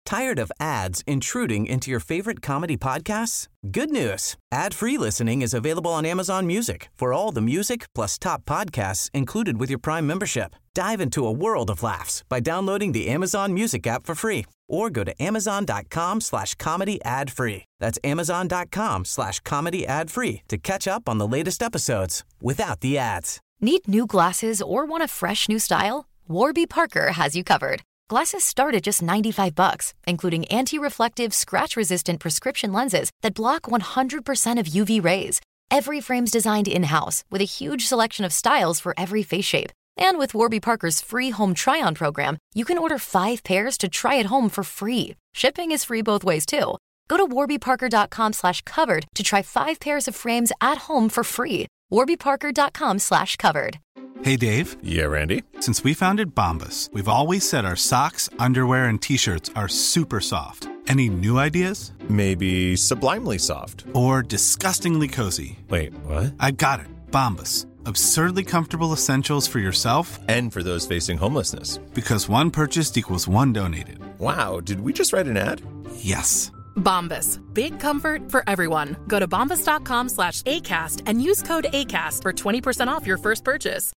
Tired of ads intruding into your favorite comedy podcasts? Good news. Ad-free listening is available on Amazon Music for all the music plus top podcasts included with your Prime membership. Dive into a world of laughs by downloading the Amazon Music app for free or go to amazon.com/comedy ad-free. That's amazon.com/comedy ad-free to catch up on the latest episodes without the ads. Need new glasses or want a fresh new style? Warby Parker has you covered. Glasses start at just $95, including anti-reflective, scratch-resistant prescription lenses that block 100% of UV rays. Every frame's designed in-house with a huge selection of styles for every face shape. And with Warby Parker's free home try-on program, you can order 5 pairs to try at home for free. Shipping is free both ways, too. Go to warbyparker.com/covered to try 5 pairs of frames at home for free. warbyparker.com/covered. Hey, Dave. Yeah, Randy. Since we founded Bombas, we've always said our socks, underwear, and T-shirts are super soft. Any new ideas? Maybe sublimely soft. Or disgustingly cozy. Wait, what? I got it. Bombas. Absurdly comfortable essentials for yourself and for those facing homelessness. Because one purchased equals one donated. Wow, did we just write an ad? Yes. Bombas. Big comfort for everyone. Go to bombas.com/ACAST and use code ACAST for 20% off your first purchase.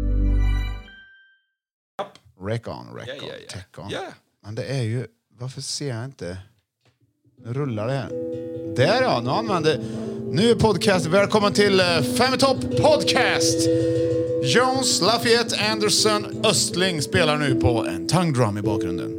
Rec on, tech on. Men det är ju... Varför ser jag inte? Nu rullar det här. Där ja, nu använder... Nu är podcast. Välkommen till Fem i topp podcast. Jones, Lafayette, Anderson, Östling spelar nu på en tongue drum i bakgrunden.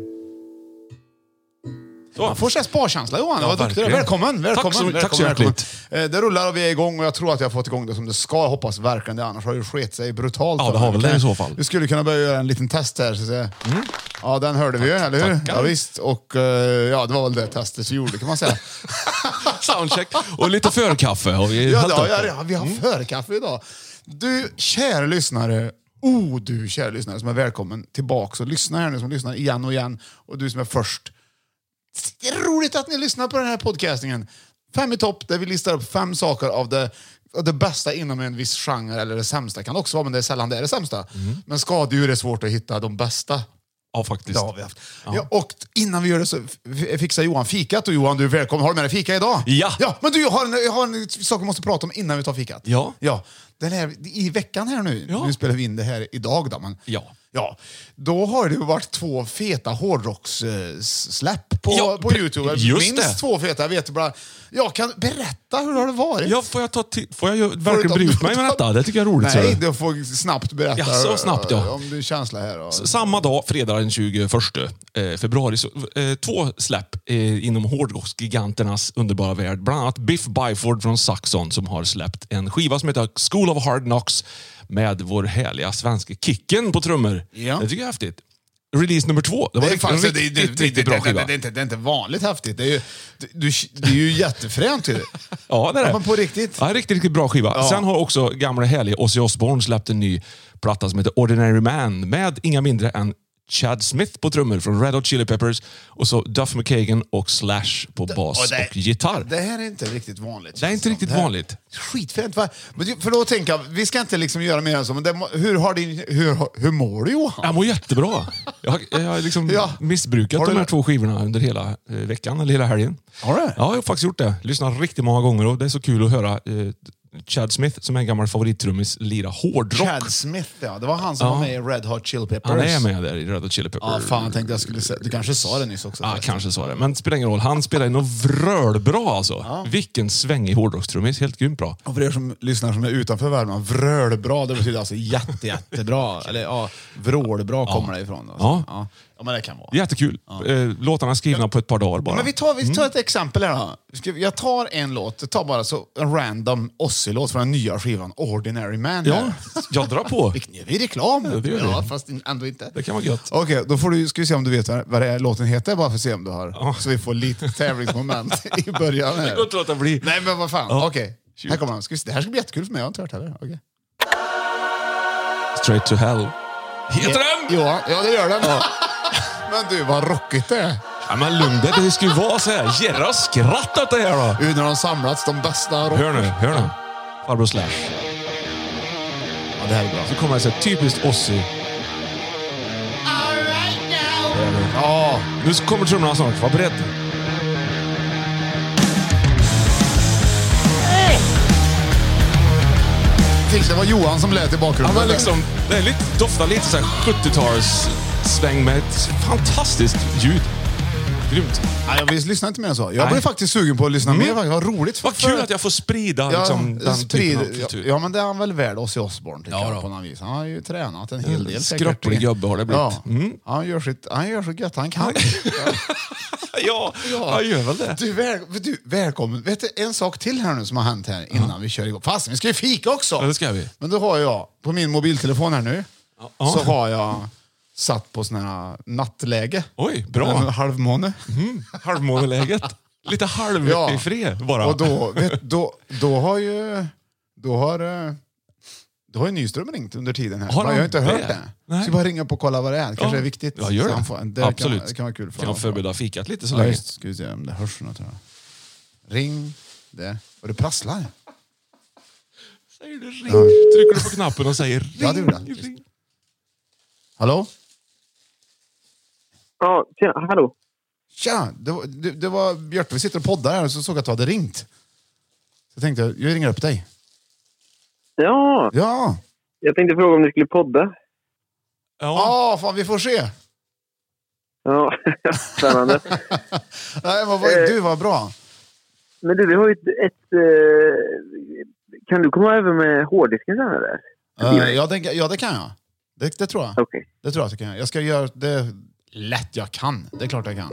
Man får sig sparkänsla, Johan. Ja, välkommen. Tack så hjärtligt. Det rullar och vi är igång och jag tror att jag har fått igång det som det ska. Jag hoppas verkligen det, annars har det skett sig brutalt. Ja, det har väl det i så fall. Vi skulle kunna börja göra en liten test här. Så att säga. Ja, den hörde vi ju, eller hur? Ja, visst. Och ja, det var väl det testet vi gjorde, kan man säga. Soundcheck. Och lite förkaffe har vi vi har förkaffe idag. Du, kära lyssnare. Du kära lyssnare som är välkommen tillbaka och lyssna här nu, som lyssnar igen och igen. Och du som är först. Det är roligt att ni lyssnar på den här podcastingen. 5 i topp, där vi listar upp 5 saker av det bästa inom en viss genre, eller det sämsta kan det också vara, men det är sällan det är det sämsta. Men skadedjur är svårt att hitta de bästa. Ja, faktiskt. Det har vi haft. Ja, och innan vi gör det så fixar Johan fikat. Och Johan, du är välkommen. Har du med dig fika idag? Ja. Men du, jag har en sak vi måste prata om innan vi tar fikat. Ja. Den här, i veckan här nu. Nu spelar vi in det här idag då. Men, ja, då har det ju varit 2 feta hårdrockssläpp på YouTube. Minst 2 feta, jag vet bara. Jag kan berätta hur har det varit. Ja, får jag verkligen bry ut mig med detta? Det tycker jag är roligt. Nej, du får snabbt berätta. Ja, så snabbt om du känsla här. Och... Samma dag, fredag den 21 februari, 2 släpp inom hårdrocksgiganternas underbara värld. Bland annat Biff Byford från Saxon som har släppt en skiva som heter School of Hard Knocks med vår härliga svenska Kicken på trummor. Ja. Det tycker jag är häftigt. Release nummer 2. Det var riktigt bra skiva. Det är inte vanligt häftigt. Det är ju jättefränt. Ja, det är det. Men på riktigt. Ja, riktigt bra skiva. Ja. Sen har också gamla härliga Ozzy Osbourne släppt en ny platta som heter Ordinary Man med inga mindre än Chad Smith på trummor från Red Hot Chili Peppers och så Duff McKagan och Slash på bas och gitarr. Det här är inte riktigt vanligt. Det är inte riktigt vanligt. Skitfränt, va? För då tänker jag, vi ska inte liksom göra mer än så, men hur mår du, Johan? Jag mår jättebra. Jag har liksom missbrukat de här 2 skivorna under hela veckan eller hela helgen. All right. Ja, jag har faktiskt gjort det. Lyssnat riktigt många gånger och det är så kul att höra Chad Smith, som är en gammal favorittrummis, lira hårdrock. Chad Smith, ja. Det var han som var med i Red Hot Chili Peppers. Han är med där i Red Hot Chili Peppers. Ja, fan, tänkte jag skulle säga. Du kanske sa det nyss också. Ja, kanske sa det. Men det spelar ingen roll. Han spelar nog vrölbra alltså. Ja. Vilken svängig hårdrockstrummis. Helt grymt bra. Och för er som lyssnar som är utanför Värmland, vrölbra, det betyder alltså jättebra. Eller ja, vrålbra kommer det ifrån. Alltså. Ja, men det kan vara. Jättekul. Ja. Låtarna är skrivna på ett par dagar bara. Ja, men vi tar ett exempel här då. Jag tar en låt. Jag tar bara så en random Ozzy-låt från den nya skivan Ordinary Man. Ja, jag drar på. Vi reklam. Ja, fast ändå inte. Det kan vara gött. Okej, då ska vi se om du vet vad det är låten heter, bara för att se om du har. Ja. Så vi får lite tävlingsmoment i början här. Det går inte att låta bli. Nej, men vad fan. Ja. Okej. Här kommer han. Det här ska bli jättekul för mig. Jag har inte hört heller. Okej. Straight to Hell. Heter den? Ja, det gör den. Ja. Men du, vad rockigt det är. Ja, men lugn det ska ju vara så här. Gerra skrattat det här då. När de samlats, de bästa rock. Hör nu. Farbror Slash. Ja, det här är bra. Så kommer det så här typiskt Ozzy. Ja. Nu kommer trummorna snart. Var beredd. Det var Johan som lät i bakgrunden. Ja, men liksom, det är lite, doftar lite så här 70-tals sväng med ett fantastiskt ljud. Grymt. Nej, jag vill lyssna inte mer än så. Jag blev faktiskt sugen på att lyssna mer. Vad roligt. Vad kul att jag får sprida liksom, den typen av kultur. Ja, men det är han väl värd Ozzy Osbourne, tycker jag, då. på något vis. Han har ju tränat en hel del. Skröplig gubbe har det blivit. Ja. Han gör så gött han kan. Ja, jag gör väl det. Du, välkommen. Vet du, en sak till här nu som har hänt här innan vi kör igång. Fast vi ska ju fika också. Ja, det ska vi. Men då har jag, på min mobiltelefon här nu, så har jag satt på sån här nattläge. Oj, bra. En halvmåne. Halvmåneläget. Lite halv i fred bara. Och då har ju Nyström ringt under tiden här. Jag har inte hört det. Nej. Så bara ringa på och kolla vad det är. Kanske är viktigt. Ja, gör det. Absolut. Det kan vara kul för kan jag förbereda fikat lite så ja, länge. just, ska vi se om det hörs något här. Ring det. Och det prasslar. Säger du ring? Trycker du på knappen och säger ring? Ja, det gjorde han. Ring. Hallå? Ja, tjena, hallå. Tja, det var Björt. Vi sitter och poddar här och så såg jag att du hade ringt. Så jag tänkte, jag ringer upp dig. Ja, Ja. jag tänkte fråga om ni skulle podda. Ja, fan vi får se. Ja, spännande. Nej, men du var bra. Men du, vi har ju kan du komma över med hårddisken sen eller? Ja, det kan jag. Det tror jag. Okej. Det tror jag att jag kan. Jag ska göra det lätt jag kan. Det är klart jag kan.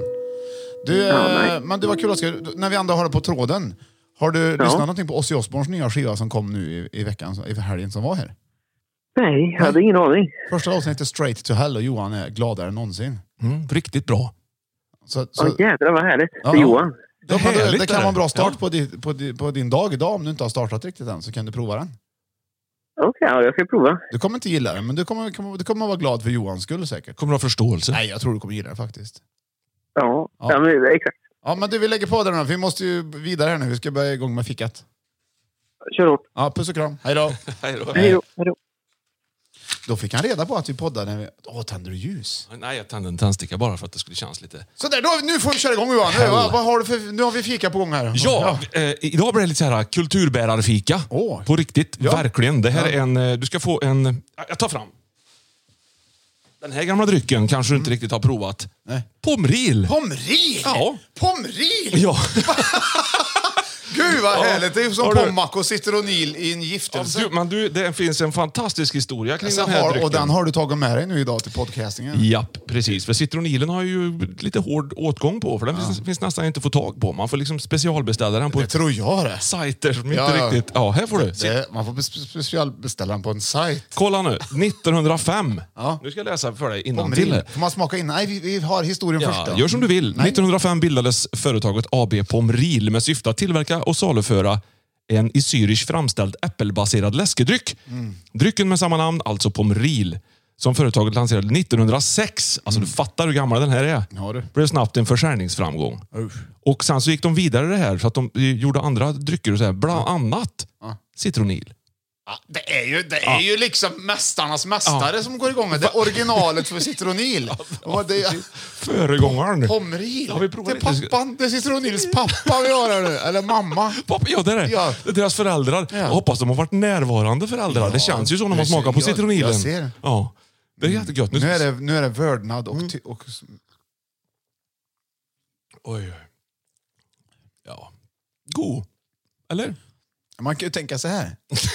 Men det var kul att när vi ändå har det på tråden. Har du lyssnat någonting på Ozzy Osbournes nya skiva som kom nu i veckan, i helgen som var här? Nej, jag hade ingen aning. Första låten heter Straight to Hell och Johan är gladare än någonsin. Riktigt bra. Jädrar vad härligt. Ja. Det är Johan. Det kan vara en bra start på din dag idag om du inte har startat riktigt än, så kan du prova den. Okej, jag ska prova. Du kommer inte gilla den, men du kommer vara glad för Johans skull säkert. Kommer du ha förståelse? Nej, jag tror du kommer gilla den faktiskt. Ja. Men, exakt. Ja, men du, vi lägger på den här. Vi måste ju vidare här nu. Vi ska börja igång med fikat. Kör hårt. Ja, puss och kram. Hej då. Hej då. Då fick han reda på att vi poddade när vi... tänder du ljus? Nej, jag tände en tändsticka bara för att det skulle kännas lite... Så där, nu får vi köra igång Johan. Vad har du för... Nu har vi fika på gång här. Ja, idag blir det lite så här kulturbärarfika. På riktigt, verkligen. Det här är en... Du ska få en... Jag tar fram. Den här gamla drycken kanske du inte riktigt har provat. Nej. Pomril. Pomril? Ja. Pomril? Ja. Gud vad härligt. Det är ju som Pommac och Citronil i en giftelse. Men det finns en fantastisk historia kring den här drycken. Och den har du tagit med dig nu idag till podcastingen. Japp, precis. För citronilen har ju lite hård åtgång på. För den finns nästan inte att få tag på. Man får liksom specialbeställa den på... Det tror jag det. Sajter som inte riktigt... Ja, här får du. Man får specialbeställa den på en sajt. Kolla nu. 1905. Nu ska jag läsa för dig innan till det. Får man smaka in? Nej, vi har historien först då. Gör som du vill. 1905 bildades företaget AB Pomril med syfte att tillverka och saluföra en i Zürich framställd äppelbaserad läskedryck. Drycken med samma namn, alltså Pomril, som företaget lanserade 1906. Alltså du fattar hur gammal den här är. Ja, det blev snabbt en försäljningsframgång. Och sen så gick de vidare det här så att de gjorde andra drycker och så här, bland annat citronil. Ja, det är ju liksom mästarnas mästare som går igång. Det är originalet för citronil. Föregångaren. Pomril. Ja, vi provar det är pappan. Det är citronils pappa vi har här nu. Eller mamma. Pappa, ja, det är det. Ja. Det är deras föräldrar. Jag hoppas de har varit närvarande föräldrar. Det känns ju så när man smakar på citronilen. Jag ser. Ja, det är jättegött. Nu är det vördnad och... Oj. Ja. God. Eller? Man kan ju tänka så här.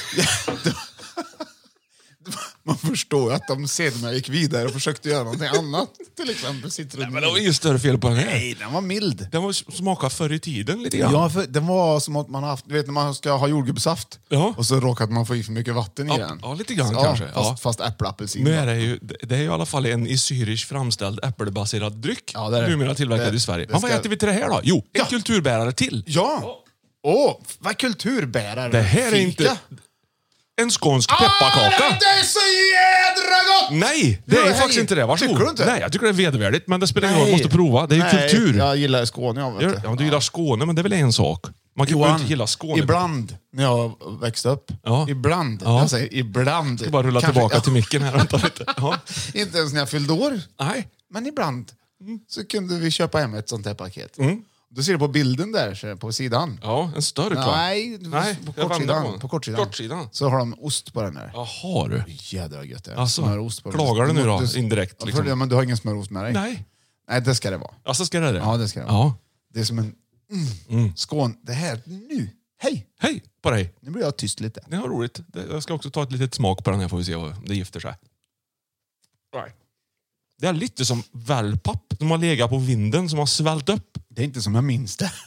Man förstår att de sedan gick vidare och försökte göra någonting annat. Till exempel citronil. Men det var ju större fel på den här. Nej, den var mild. Den var smakad förr i tiden lite grann. Ja, för den var som att man har haft... Du vet när man ska ha jordgubbssaft. Ja. Och så råkar man få i för mycket vatten i den. Ja, lite grann kanske. Fast äppelapelsin. Nu är det är ju i alla fall en i Zürich framställd äppelbaserad dryck. Ja, det är det. Numera tillverkad i Sverige. Men vad äter vi till det här då? Jo, en kulturbärare till. Ja. Vad kulturbärare. Det här är inte... En skånsk pepparkaka. Det är så jädra gott! Nej, det är faktiskt inte det. Varsågod. Tycker du inte? Nej, jag tycker det är vedervärdigt. Men det spelar ingen roll, måste prova. Det är ju kultur. Jag gillar Skåne. Ja, du gillar Skåne, men det är väl en sak. Man kan ju inte gilla Skåne. Ibland, när jag växte upp. Ja. Ibland. Ja. Jag säger ibland. Jag ska bara rulla tillbaka till micken här. Vänta lite. Ja. Inte ens när jag fyllde år. Nej. Men ibland. så kunde vi köpa hem ett sånt här paket. Då ser du på bilden där så på sidan. Ja, en större klar. Nej, jag vänder på kortsidan. Så har de ost på den där. Jaha du. Jädra gött det. Alltså, Smörost på klagar du nu då? Indirekt liksom. Men du har ingen smörost med dig? Nej, det ska det vara. Alltså ska det? Ja, det ska det vara. Ja. Det är som en skån. Det här nu. Hej! Hej på dig. Nu blir jag tyst lite. Det var roligt. Jag ska också ta ett litet smak på den här, får vi se om det gifter sig. Right. Det är lite som wellpapp. De har legat på vinden som har svällt upp. Det är inte som jag minns det.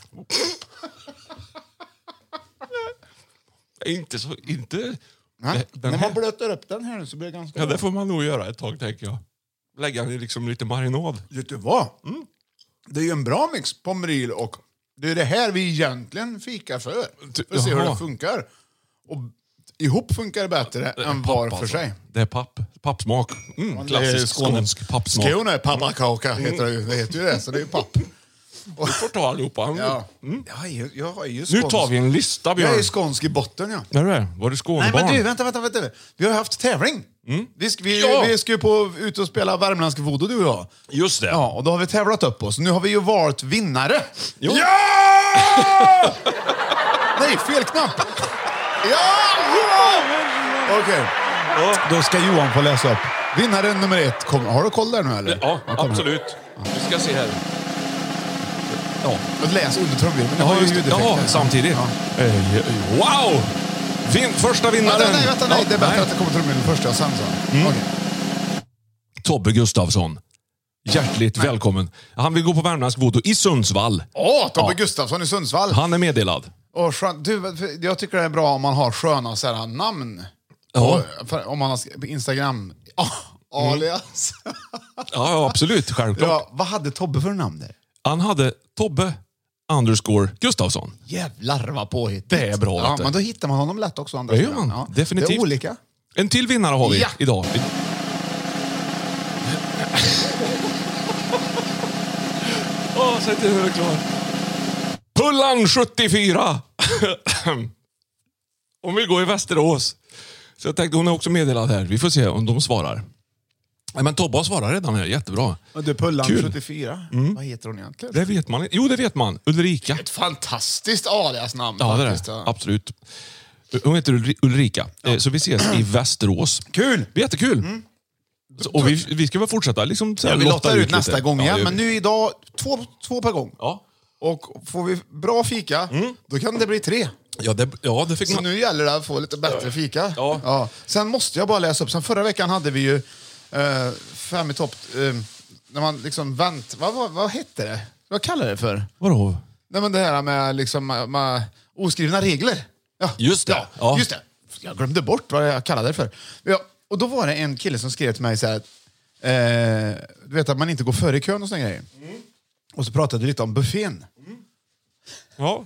Inte så... Inte... Nej, Den när här... man blöter upp den här så blir det ganska Ja, bra. det får man nog göra ett tag, tänker jag. Lägga den i liksom lite marinad. Vet du vad? Det är ju en bra mix på Pommeril och det är det här vi egentligen fikar för. För att se hur det funkar. Och ihop funkar det bättre än var för sig. Det är pappsmak. Klassisk skånsk pappsmak. Skåne pappakaka heter det ju. Det heter ju det, så det är papp. Du får ta allihopa. Ja. Jag är ju Nu tar vi en lista, Björn. Jag är skånsk i botten, ja. När du är? Var du Skånebarn? Nej, men du, vänta. Vi har haft tävling. Vi ska ju ut och spela värmländsk voodoo, du och jag. Just det. Ja, och då har vi tävlat upp oss. Nu har vi ju varit vinnare. Jo. Ja! Nej, fel knapp. Ja! Okej. Då ska Johan få läsa upp. Vinnare nummer 1. Har du koll där nu, eller? Ja, absolut. Vi ska se här. Ja. Läs under trumvirveln. Ja, samtidigt. Ja. Wow! Första vinnaren. Nej. Det är bättre att det kommer trumvirveln först och sen så. Okay. Tobbe Gustafsson. Hjärtligt välkommen. Han vill gå på värmländsk voodoo i Sundsvall. Tobbe Gustafsson i Sundsvall. Han är meddelad. Jag tycker det är bra om man har sköna så här namn. Ja. Om man har Instagram alias. Ja, absolut. Självklart. Ja, vad hade Tobbe för namn där? Han hade Tobbe _Gustafsson. Jävlar vad påhittigt. Det är bra. Ja, men då hittar man honom lätt också. Det gör man. Definitivt. Det är olika. En till vinnare har vi idag. Säg till hur det är klar. Pullan 74. Om vi går i Västerås. Så jag tänkte hon är också meddelad här. Vi får se om de svarar. Nej, men Tobbe svarar redan här. Jättebra. Och du Pullan 74. Vad heter hon egentligen? Det vet man. Jo, det vet man. Ulrika. Ett fantastiskt aliasnamn. Ja, faktiskt. det är det. Absolut. Hon heter Ulrika. Så vi ses i Västerås. Kul! Jättekul. Och vi ska väl fortsätta liksom, vi lottar ut nästa lite. gång igen. Men nu idag två per gång. Ja. Och får vi bra fika, då kan det bli 3. Det fick så man. nu gäller det att få lite bättre fika. Ja. Sen måste jag bara läsa upp. Sen förra veckan hade vi ju 5 i topp. När man liksom vad hette det? Vad kallar det för? Vadå? Nej, men det här med liksom med oskrivna regler. Ja. Just det. Ja. Just det. Jag glömde bort vad jag kallade det för. Ja. Och då var det en kille som skrev till mig så här, du vet att man inte går före i kön och såna grejer. Och så pratade vi lite om buffén. Ja.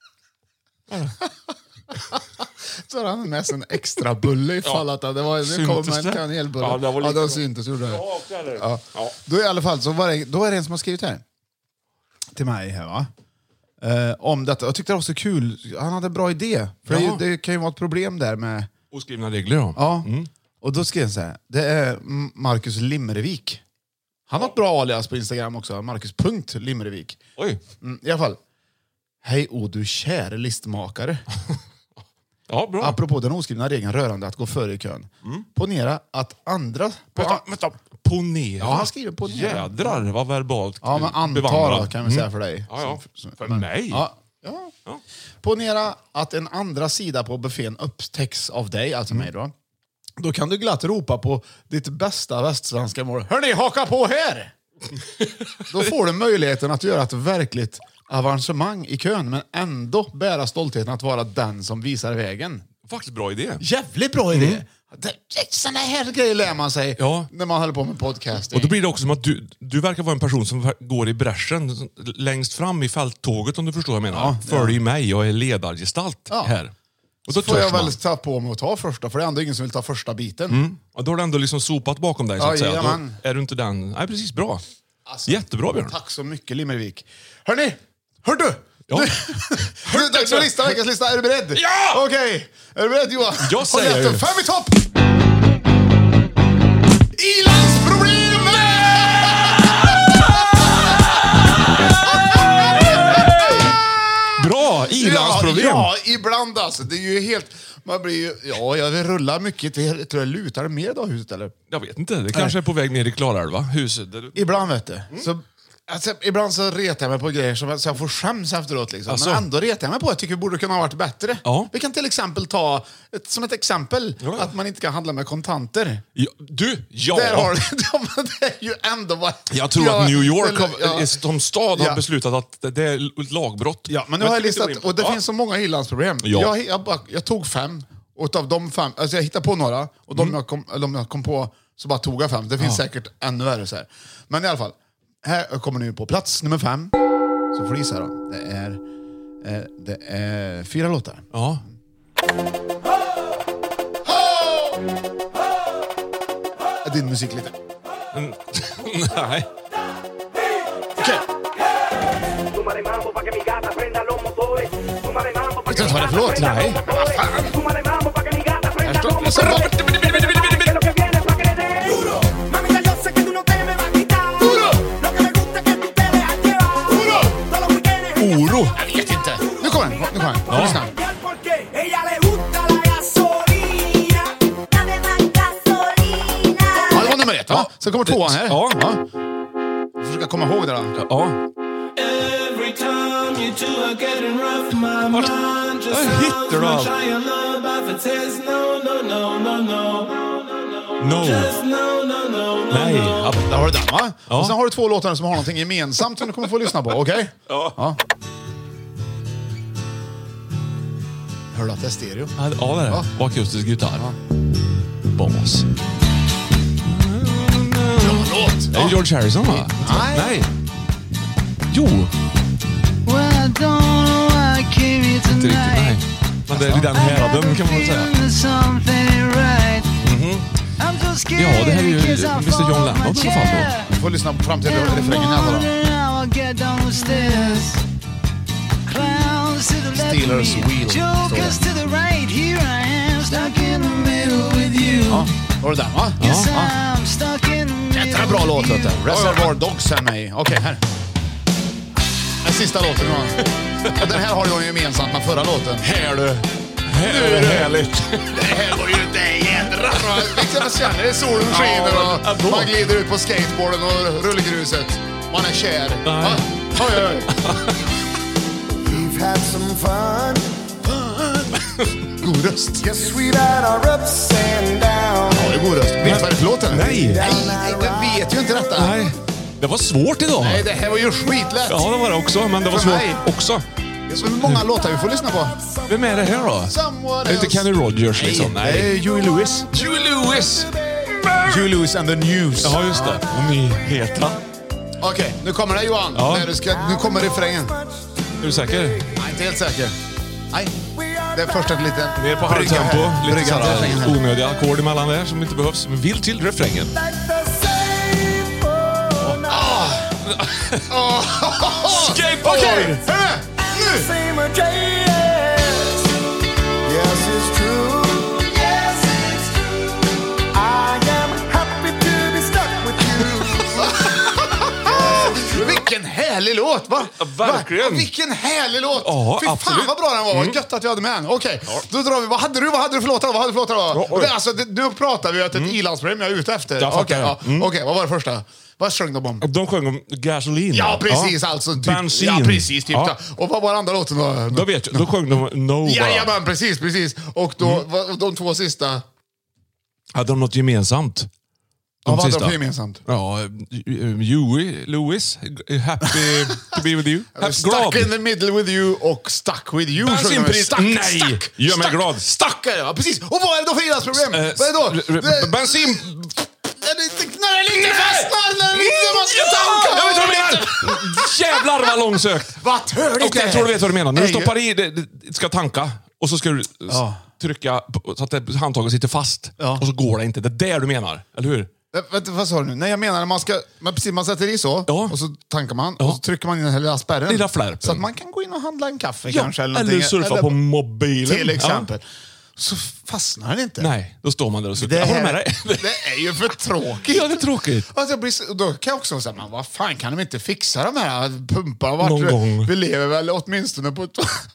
Så hade han med sig en extra bulle ifall att det var, nu kommer en kanelbulle. Ja, det var det syntes, gjorde det. Ja. Då i alla fall så då är det en som har skrivit här till mig här, va? Om detta. Jag tyckte det var så kul. Han hade en bra idé. För det kan ju vara ett problem där med oskrivna regler då. Ja. Och då skrev han så här. Det är Marcus Limmervik. Han har ett bra alias på Instagram också. Marcus.Limmervik. Oj. I alla fall. Hej du kära listmakare. Ja, bra. Apropå den oskrivna regeln rörande att gå före i kön. Ponera att andra... Vänta. Ponera? Ja, han skriver ponera. Jädrar, vad verbalt. Ja, men anta kan vi säga för dig. Ja. För mig? Ja. Ponera att en andra sida på buffén upptäcks av dig, alltså mig då. Då kan du glatt ropa på ditt bästa västsvenska mål. Hörrni, haka på här! Då får du möjligheten att göra ett verkligt avancemang i kön, men ändå bära stoltheten att vara den som visar vägen. Faktiskt bra idé. Jävligt bra idé. Såna här grejer lär man sig när man håller på med podcasting. Och då blir det också som att du verkar vara en person som går i bräschen längst fram i fälttåget, om du förstår vad jag menar. Följ mig, jag är ledargestalt här. Och då får jag väl ta på mig att ta första, för det är ändå ingen som vill ta första biten. Och då har du ändå liksom sopat bakom dig, så att säga. Då är du inte den... Nej, precis, bra. Alltså, jättebra, Björn. Tack så mycket, Limmervik. Hörni! Hör du! Ja. Nu är det dags för veckans lista. Är du beredd? Ja! Okej. Är du beredd, Johan? Jag säger ju. 5 i topp! Ilandsproblem! ilandsproblem. Ja, ibland alltså. Det är ju helt... Man blir ju... Ja, jag rullar mycket. Jag tror jag lutar mer då, huset, eller? Jag vet inte, det kanske är på väg ner i Klarälva, huset. Ibland, vet du. Så, alltså, ibland så retar jag mig på grejer så jag får skäms efteråt. Liksom. Alltså. Men ändå retar jag mig på. Jag tycker vi borde kunna ha varit bättre. Ja. Vi kan till exempel ta, som ett exempel, att man inte kan handla med kontanter. Ja, Där har du, det är ju ändå... Jag tror att New York som stad har beslutat att det är ett lagbrott. Ja, men nu har jag listat, och det finns så många ilandsproblem. Ja. Jag tog 5, och av de 5, alltså jag hittade på några, och de jag kom på, så bara tog jag 5. Det finns säkert ännu värre så här. Men i alla fall, här kommer ni på plats nummer 5. Så får du gissa då. Det är 4 låtar. Ja. Är din musik lite? Nej. Okej. Vet du inte vad det är för låt? Nej. Här står det så bra. Oro. Jag vet inte. Nu kommer den. Ja. Lyssna. Ja, det var nummer 1, va? Ja. Sen kommer 2 här. Ja. Försöka komma ihåg det då. Ja. Vad hittar du allt? No. Nej. Ja, där har du den, va? Ja. Och sen har du 2 låtar som har någonting gemensamt som du kommer få lyssna på, okej? Ja. Hör du att det är stereo? Ja, det är det. Och akustisk gitarr. Bas. Bra låt! Är det George Harrison, va? Nej. Jo. Inte riktigt, nej. Men det är i den häraden, kan man väl säga. Ja, det här är ju Mr. John Lennon i alla fall då. Du får lyssna fram till refrängen här då. Steelers Wheel. Ja, var det den, va? Ja. Jättebra bra låt, vet du. Reservoir Dogs här med. Okej, här. Den sista låten, va? Och den här har du ju gemensamt med förra låten. Här du. Här är det härligt. Det här var ju det jädra. Liksom jag känner det, solen skiner och man glider ut på skateboarden och rullgruset. Man är kär. Va? Oj. We've had some fun. God röst. Yes, we've had our ups and downs. Ja, det är god röst. Vet du vad det är för låten? Nej. Nej, jag vet ju inte detta. Nej. Det var svårt idag. Nej, det här var ju skitlätt. Ja, det var det också, men det var För svårt mig. också. Så många låtar vi får lyssna på. Vem är det här då? Someone Det är inte else. Kenny Rogers liksom. Nej, det är Huey Lewis. Huey Lewis. Huey Lewis and the News. Ja, just det. Och nyheterna. Okej, nu kommer det, Johan. Ja. Nu kommer refrängen. Är du säker? Nej, inte helt säker. Nej, det är först ett litet... Ner på halvtempo. Lite Brygga till refrängen sådär här. onödiga ackord emellan där som inte behövs. Men vill till refrängen. Skateboard! Okej, hörru! Nu! Same day, yes. Yes, it's true. Yes, it's true. I am happy to be stuck with you. Vilken härlig låt, va? Ja, verkligen. Va? Vilken härlig låt. Ja, Fy fan absolut. vad bra den var. Vad gött att vi hade med den. Okej, då drar vi. Vad hade du för låtar då? Alltså, nu pratar vi att ett ilandsproblem jag är ute efter. Jag fattar Okej, det. Okej, vad var det första? Vad sjöng de om? De sjöng om gasolin. Ja, precis. Alltså, typ, Bensin. Ja, precis. Typ, Ja. Och vad var andra låten då? Då vet jag. Då sjöng de No bara. Jajamän, precis. Och då, de 2 sista... Hade de något gemensamt? Ja, vad hade de för gemensamt? Ja, Huey Lewis, happy to be with you. Glad. Stuck in the middle with you och Stuck with you. Bensinpris. Nej, gör mig glad. Stuck är det, ja, precis. Och vad är det då för ilandsproblem? Vad är det då? Bensin... När det ligger fast, när man ska tanka. Jag vet vad du menar! Jävlar vad långsökt! Vad törligt Okej, jag tror du vet vad du menar. När du Nej, stoppar i, det ska tanka och så ska du trycka så att handtaget sitter fast. Ja. Och så går det inte. Det är det du menar, eller hur? Vänta, vad sa du nu? Nej, jag menar när man sätter i så, Ja. och så tankar man, Ja. och så trycker man in den här lilla spärren. Lilla flärpen. Så att man kan gå in och handla en kaffe Ja, kanske. eller surfa på mobilen. Till exempel. Så fastnar den inte. Nej, då står man där och Det håller med dig. är ju för tråkigt. Ja, det är tråkigt. Alltså, då kan jag också säga, man, vad fan kan de inte fixa de här pumpar? Någon gång. Vi lever väl åtminstone på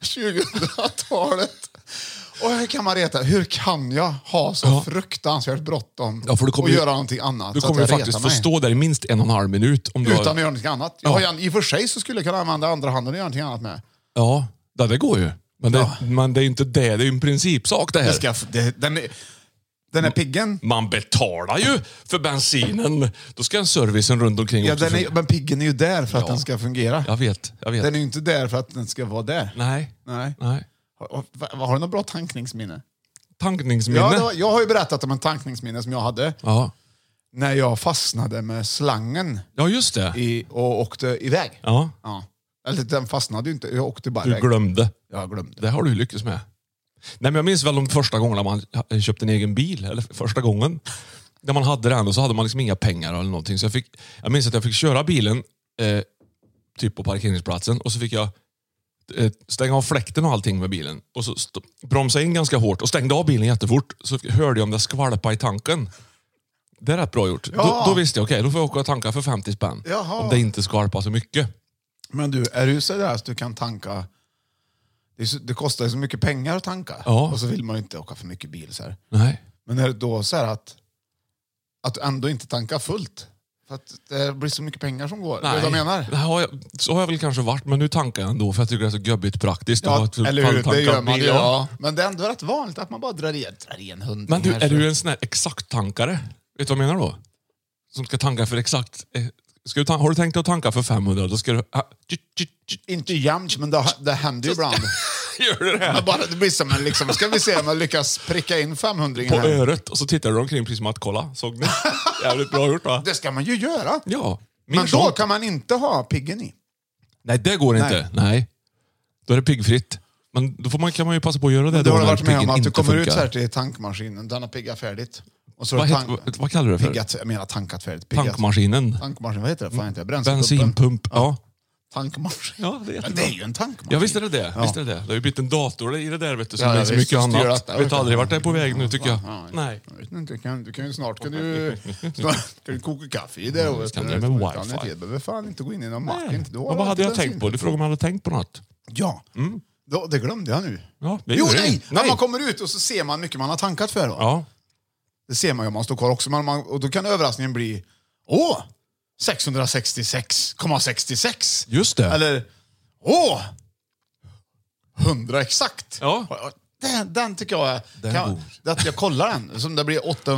2000-talet. Och hur kan man reta? Hur kan jag ha så fruktansvärt bråttom och göra någonting annat? Du kommer ju faktiskt få stå där i minst 1,5 minut. Om du utan att göra någonting annat. Ja. I och för sig så skulle jag kunna använda andra handen och göra någonting annat med. Ja, det går ju. Men det är inte det. Det är ju en principsak det här. Den är piggen. Man betalar ju för bensinen. Då ska en servicen runt omkring också. Men piggen är ju där för att den ska fungera. Jag vet. Den är ju inte där för att den ska vara där. Nej. Har du något bra tankningsminne? Tankningsminne? Ja, jag har ju berättat om en tankningsminne som jag hade. Ja. När jag fastnade med slangen. Ja, just det. Och åkte iväg. Ja. Eller den fastnade ju inte, jag åkte bara Du glömde. Jag glömde. Det har du lyckats med. Nej, men jag minns väl de första gångerna man köpte en egen bil. Eller första gången. När man hade den och så hade man liksom inga pengar eller någonting. Så jag minns att jag fick köra bilen typ på parkeringsplatsen. Och så fick jag stänga av fläkten och allting med bilen. Och så bromsade in ganska hårt och stängde av bilen jättefort. Så hörde jag om det skvalpa i tanken. Det är rätt bra gjort. Ja. Då visste jag, okej, då får jag åka och tanka för 50 spänn. Jaha. Om det inte skvalpar så mycket. Men du, är du så där att du kan tanka? Det kostar ju så mycket pengar att tanka. Ja. Och så vill man ju inte åka för mycket bil så här. Nej. Men är det då så här att du ändå inte tankar fullt? För att det blir så mycket pengar som går. Nej. Vet du vad jag menar? Så har jag väl kanske varit, men nu tankar jag ändå för jag tycker det är så gubbigt praktiskt. Ja, eller hur? Det gör man bil, ju. Ja. Men det är ändå rätt vanligt att man bara drar i en hund. Men du, är du en sån här exakt tankare? Vet du vad jag menar då? Som ska tanka för exakt... har du tänkt att tanka för 500? Då ska du... Inte jämt, men det händer ju ibland. Gör det här? Men bara, det blir som en liksom, ska vi se om jag lyckas pricka in 500 På här. öret. Och så tittar du omkring precis som att kolla. Såg ni? Jävligt bra gjort, va? Det ska man ju göra. Ja. Men då kan man inte ha piggen i. Nej, det går inte. Nej. Då är det piggfritt. Men då kan man ju passa på att göra det. Du då har när varit med om piggen att du inte kommer ut funkar. så här till tankmaskinen. Den har piggat färdigt. Och så Vad kallar du det för? Piggat, jag menar tankat färdigt. Piggat. Tankmaskinen. Tankmaskin, vad heter det? Fan inte. Bensinpump. Ja. Tankmaskin. Ja, det är Men det är ju en tankmaskin. Ja, visst är det det. Ja. Visst är det det. Det har ju blivit en dator i det där, vet du, som Ja, det är så visst, mycket styr annat. detta. Jag vet aldrig vart det är på väg nu, tycker jag. Ja, Nej. Jag vet inte, du kan ju snart kan du koka kaffe i det. Och Kan det med wifi. Du behöver fan inte gå in i någon mack. Nej. Men vad hade jag tänkt på? Du frågade om jag hade tänkt på något. Ja, det glömde jag nu. Ja, Jo, nej! När man kommer ut och så ser man mycket man har tankat för. Då. Ja. Det ser man ju om man står kvar också. Och då kan överraskningen bli 666,66. Just det. Eller 100 exakt. Ja. Den tycker jag är... Att jag kollar den. Som det blir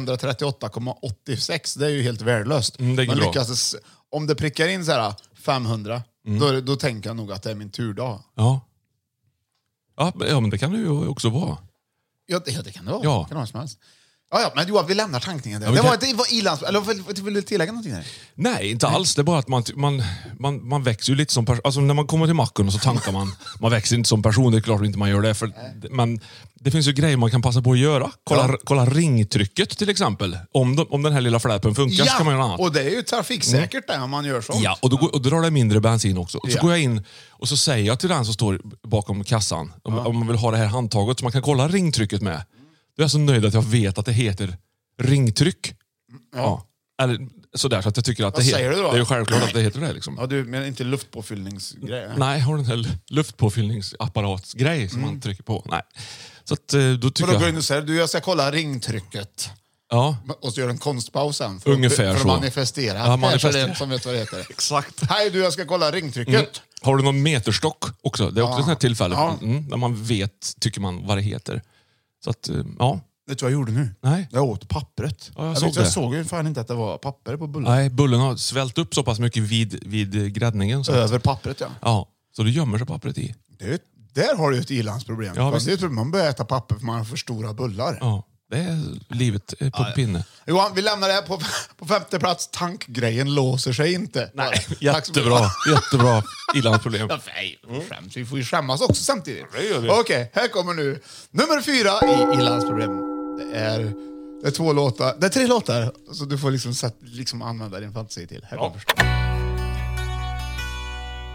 838,86. Det är ju helt värdelöst. Det är Men bra. lyckas, om det prickar in så här 500, då tänker jag nog att det är min turdag. Ja. Ja, men det kan det ju också vara. Ja, det kan det vara. Ja. Det kan vara som helst. Ja, men Johan, vi lämnar tankningen där. Ja, Det var ilands... Eller vill du tillägga någonting där? Nej, inte alls. Det är bara att man växer ju lite som person. Alltså när man kommer till macken och så tankar man. Man växer inte som person, det är klart inte man gör det. Men det finns ju grejer man kan passa på att göra. Kolla ringtrycket till exempel. Om den här lilla fläpen funkar så kan man göra annat. Och det är ju trafiksäkert där om man gör sånt. Ja, och då drar det mindre bensin också. Och så går jag in och så säger jag till den som står bakom kassan om man vill ha det här handtaget så man kan kolla ringtrycket med. Då är jag så nöjd att jag vet att det heter ringtryck. Ja. Eller sådär, så att jag tycker att Vad säger du då? Det är ju självklart att det heter det liksom. Ja, du menar inte luftpåfyllningsgrej? Nej, har den här luftpåfyllningsapparatsgrej som man trycker på. Nej. Så att då tycker Och då går jag... in och säger jag ska kolla ringtrycket. Ja. Och så gör en konstpaus sen. Ungefär för så. att manifestera. Ja, manifestera. Här är det som vet vad det heter. Exakt. Hej du, jag ska kolla ringtrycket. Har du någon meterstock också? Det är också ett sånt här tillfälle. Ja. Där man vet, tycker man, vad det heter. Så att, ja. Vet du vad jag gjorde nu? Nej. Jag åt pappret. Ja, jag såg ju fan inte att det var papper på bullen. Nej, bullen har svällt upp så pass mycket vid gräddningen. Så Över pappret, ja. Ja, så du gömmer sig pappret i. Där har du ett ilandsproblem. Ja, Fast det tror man börjar äta papper för man har för stora bullar. Ja, det är livet på pinne. Johan, vi lämnar det här på femte plats. Tankgrejen låser sig inte. Nej, Tack så mycket. jättebra ilandsproblem. Ja, skäms. Vi får ju skämmas också samtidigt. Det gör vi. Okej, här kommer nu nummer 4 i ilandsproblem. Det är 2 låtar. Det är 3 låtar. Så du får liksom använda din fantasi till. Här kommer först.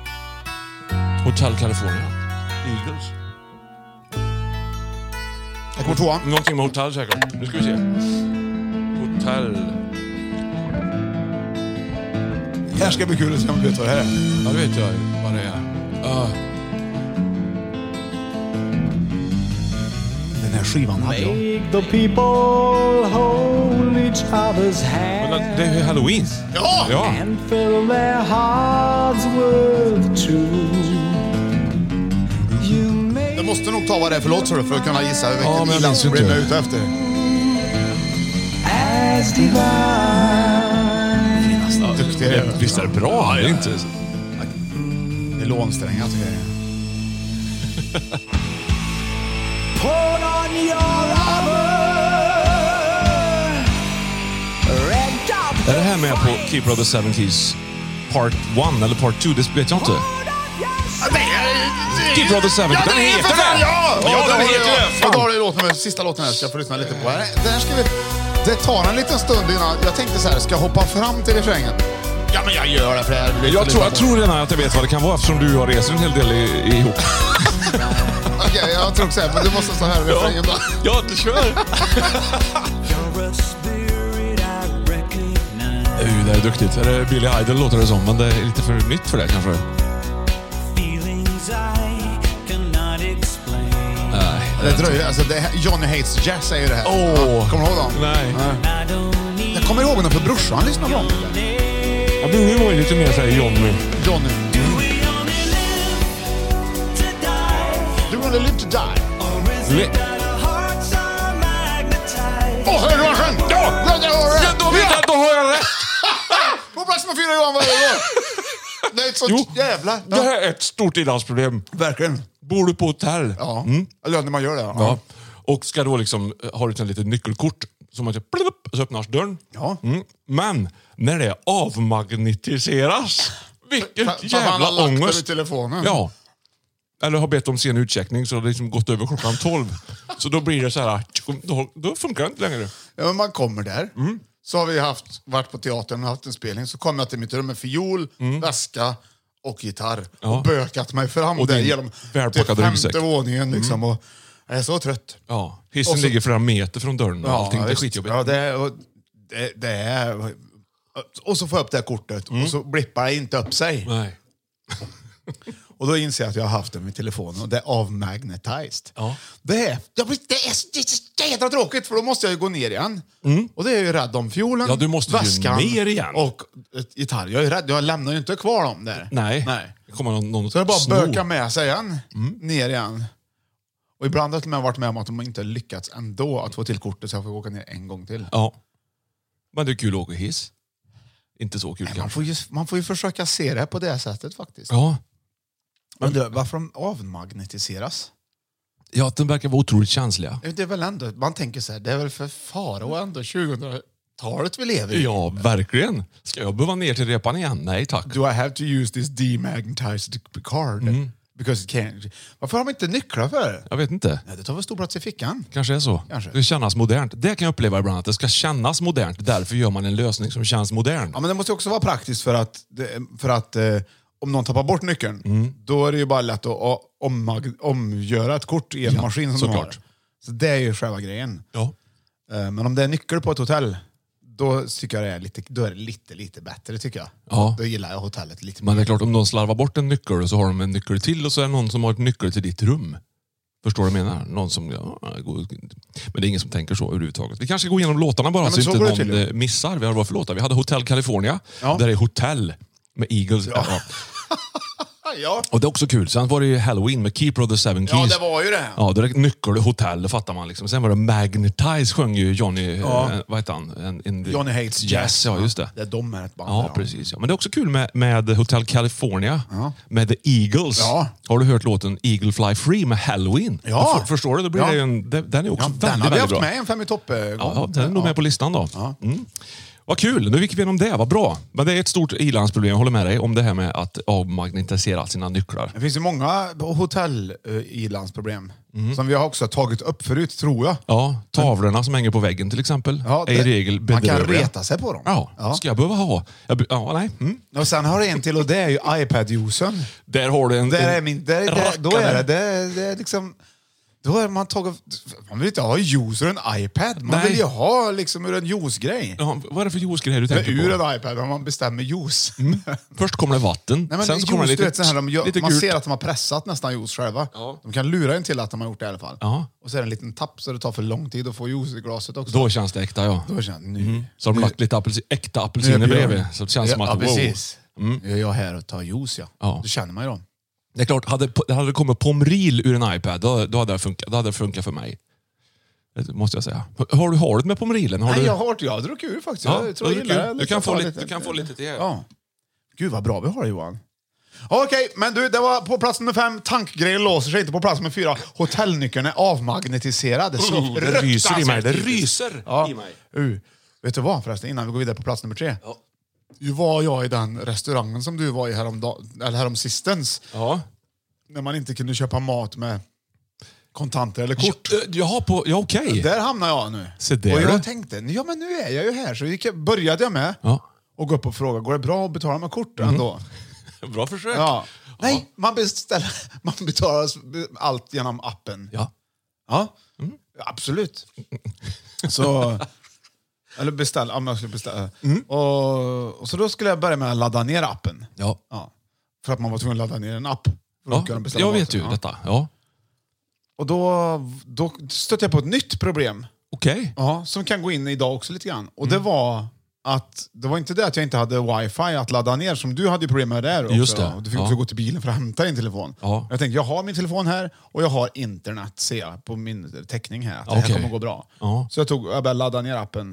Hotel California. Eagles. Det kommer tvåan. Någonting med hotell säkert. Nu ska vi se. Hotell. Det här ska bli kul att se om du vet vad det här är. Ja, det vet jag vad det är. Den här skivan hade jag. Make the people hold each other's Men hands det är ju Halloween. Ja! Ja. and fill their hearts with truth. You make Jag måste nog ta vad det är för låt för att kunna gissa Ja, vilken men jag minns ju ilandsproblem jag är inte. ute efter. as divine. Duktiga. Visst är det bra? Det är inte... Det är lånsträngar till det. Put on your armor. Red dot. Är det här med på Keeper of the Seven Keys Part 1 eller Part 2? Det vet jag inte. Keeper of the Seven Keys. Den heter det! Ja, den heter det! Jag tar det låten med sista låten här, ska jag få lyssna lite på. Det här ska vi... Det tar en liten stund innan. Jag tänkte så här, ska jag hoppa fram till refrängen? Ja, men jag gör det för det här. Jag tror redan att jag vet vad det kan vara eftersom du har rest en hel del ihop. Okej, jag tror också här, men du måste stå här vid refrängen då. Ja, du kör! Det är duktigt. Är det Billy Idol låter det som, men det är lite för nytt för det kanske. Nej. Det dröjer, alltså Johnny Hates Jazz säger det här. Kommer du ihåg dem? Nej. Jag kommer ihåg dem för brorsan lyssnar på dem. Ja, du var ju lite mer såhär Johnny. Johnny. Du wanna live to die. Hör du vad han sjöng? Ja! Då har jag rätt! På plats med 4 Johan varje år. Det är ett sånt jävla... Det här är ett stort ilandsproblem. Verkligen. Bor du på hotell? Ja, eller när man gör det. Ja. Och ska då liksom ha ett litet nyckelkort som man typ så öppnas dörren. Ja. Men när det avmagnetiseras, vilket jävla han har lagt ångest. det i telefonen. Ja. Eller har bett om sen utcheckning så det har liksom gått över klockan 12. Så då blir det så här, då funkar det inte längre. Ja, men man kommer där. Så har vi varit på teatern och haft en spelning. Så kommer jag till mitt rum med fiol, väska och gitarr. Ja. Och bökat mig fram Och där din genom välpackade till ryggsäck. 5:e våningen liksom. Och jag är så trött. Ja. Hissen Och så- ligger flera meter från dörren och allting. Det är visst. skitjobbigt. Ja, det är... Och så får jag upp det här kortet och så blippar det inte upp sig. Nej. Och då inser jag att jag har haft det med telefonen och det är avmagnetized. Ja. Det är så jävla tråkigt för då måste jag ju gå ner igen. Och det är jag ju rädd om fiolen, Ja, du måste ju väskan ner igen. och ett gitarr. Jag är rädd, jag lämnar ju inte kvar dem där. Nej. Det kommer någon Så jag bara snor. böka med sig igen, ner igen. Och ibland har jag till och med varit med om att de inte lyckats ändå att få till kortet så jag får åka ner en gång till. Ja. Men det är kul att åka hiss. Inte så kul kanske. Man får ju försöka se det på det sättet faktiskt. Ja. Men varför de avmagnetiseras? Ja, att den verkar vara otroligt känsliga. Det är väl ändå, man tänker så här, det är väl för fara och ändå 2000-talet vi lever i. Ja, verkligen. Ska jag behöva ner till repan igen? Nej, tack. Do I have to use this demagnetized card? Because it can't. Varför har de inte nycklar för det? Jag vet inte. Ja, det tar väl stor plats i fickan. Kanske är så. Kanske. Det kännas modernt. Det kan jag uppleva ibland, att det ska kännas modernt. Därför gör man en lösning som känns modern. Ja, men det måste också vara praktiskt för att om någon tappar bort nyckeln, då är det ju bara lätt att omgöra ett kort i en maskin som de har. såklart. Så det är ju själva grejen. Ja. Men om det är nyckel på ett hotell, då tycker jag då är det lite bättre tycker jag. Ja. Då gillar jag hotellet lite Men det mer. är klart, om de slarvar bort en nyckel så har de en nyckel till och så är det någon som har ett nyckel till ditt rum. Förstår du vad jag menar? Någon som, men det är ingen som tänker så överhuvudtaget. Vi kanske går igenom låtarna bara Ja, så så inte går det någon till. missar. Vi har vad för låtar? Vi hade Hotel California. Ja. Där är hotell med Eagles. Ja. Ja. Och det är också kul. Sen var det ju Halloween med Keeper of the Seven Keys. Ja, det var ju det. Ja, det är nyckel och hotell, det fattar man liksom. Sen var det Magnetize, sjöng ju Johnny, vad heter han? Johnny Hates Jazz. Ja, just det. Det är de är ett band. Ja, precis. Ja. Men det är också kul med Hotel California, med The Eagles. Ja. Har du hört låten Eagle Fly Free med Halloween? Ja. Förstår du? Då blir Ja. det ju den är också Ja, den väldigt, har vi väldigt haft bra. med en 5 i topp. Ja, den är nog med på listan då. Vad kul, nu gick vi igenom det, vad bra. Men det är ett stort ilandsproblem, jag håller med dig om det här med att avmagnetisera sina nycklar. Det finns ju många hotell-ilandsproblem som vi har också tagit upp förut, tror jag. Ja, tavlorna som hänger på väggen till exempel är i regel man kan bedrövliga. reta sig på dem. Ja, ska jag behöva ha? Nej. Och sen har det en till och det är ju iPad-juicen. Där har du en Där är min, då är rackare. det är liksom... Då har man vill inte ha juice ur en iPad. Man vill ju ha liksom ur en juice-grej. Ja, vad är det för juice-grej du tänker ur på? en iPad om man bestämmer juice. Först kommer det vatten. Nej, men sen så kommer det lite man gult. ser att de har pressat nästan juice själva. Ja. De kan lura en till att de har gjort det i alla fall. Ja. Och så är det en liten tapp så det tar för lång tid att få juice i glaset också. Då känns det äkta, ja. Då känns nu. Så har de lagt lite äkta apelsiner bredvid. Så det känns som att, ja, wow. precis. Jag är här och tar juice, ja. Ja. Då känner man ju dem. Det är klart, hade det kommit pomril ur en iPad, då hade det funkat. Då hade det funkat för mig. Det måste jag säga. Har du det med pomrilen? Nej, jag har druckit ur faktiskt. Ja, jag tror jag gillar det. du kan få lite till. Ja. Gud vad bra vi har det, Johan. Okej, men du, det var på plats nummer 5. Tankgrejer låser sig inte. På plats nummer 4. Hotellnyckeln är avmagnetiserad. Så det ryser i mig. Det fruktansvärt ryser i mig. Vet du vad förresten, innan vi går vidare på plats nummer 3. Ja. Nu var jag i den restaurangen som du var i häromsistens. Ja. När man inte kunde köpa mat med kontanter eller kort. Okej. Där hamnar jag nu. Se där. Och jag tänkte, ja men nu är jag ju här. Så började jag med och gå upp och fråga, går det bra att betala med kort ändå? Bra försök. Ja. Nej, man betalar allt genom appen. Ja. Ja, absolut. Så... Eller beställa, om jag skulle beställa. Och så då skulle jag börja med att ladda ner appen. Ja. För att man var tvungen att ladda ner en app. Jag vet ju detta. Ja. Och då stötte jag på ett nytt problem. Okej. Ja, som kan gå in idag också lite grann. Och det var att det var inte det att jag inte hade wifi att ladda ner som du hade problem med där också. Just det. Och du fick också gå till bilen för att hämta din telefon. Ja. Jag tänkte, jag har min telefon här och jag har internet, ser jag på min täckning här. Att det här kommer gå bra. Ja. Så jag började ladda ner appen.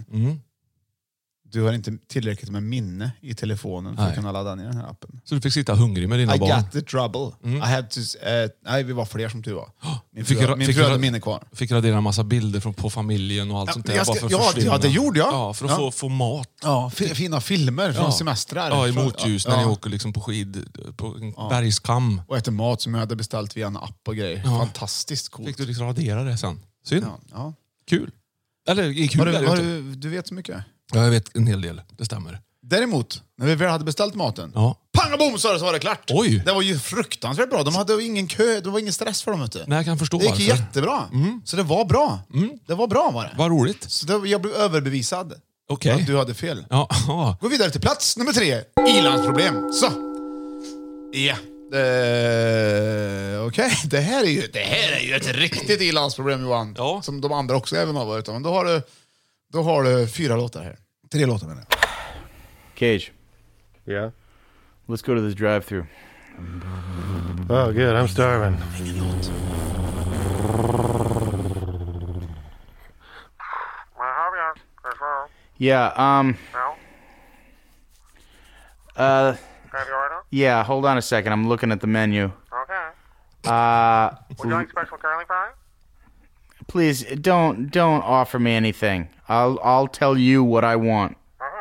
Du har inte tillräckligt med minne i telefonen för att kunna ladda ner den här appen. Så du fick sitta hungrig med dina I barn? got the trouble. I had to, nej, vi var fler som tur var. Min Fick fru hade minne kvar. Fick radera en massa bilder på familjen och allt sånt där. Ja, det gjorde jag. Ja, för att få mat. Ja, fina filmer från semestrar. Ja, i motljus när ni åker liksom på skid på en bergskam. Och äter mat som jag hade beställt via en app och grejer. Ja. Fantastiskt coolt. Fick du liksom radera det sen? Synd. Ja. Kul. Eller kul du vet så mycket. Ja, jag vet en hel del. Det stämmer. Däremot, när vi väl hade beställt maten, pang och bom så var det klart. Oj. Det var ju fruktansvärt bra. De hade ingen kö, det var ingen stress för dem. Vet du. Nej, jag kan förstå det gick varför. jättebra. Så det var bra. Det var bra var det. Vad roligt. Så jag blev överbevisad. Okej. Att du hade fel. Ja. Gå vidare till plats nummer 3. Ilandsproblem. Så. Ja. Okej. Det här är ju ett riktigt ilandsproblem, Johan. Ja. Som de andra också även har varit. Men då har du 4 låtar här. 3 låtar menar jag. Cage. Yeah? Let's go to this drive-thru. Oh, good. I'm starving. Yeah, yeah, hold on a second. I'm looking at the menu. Okay. Would you like special curly fries? Please don't offer me anything. I'll tell you what I want.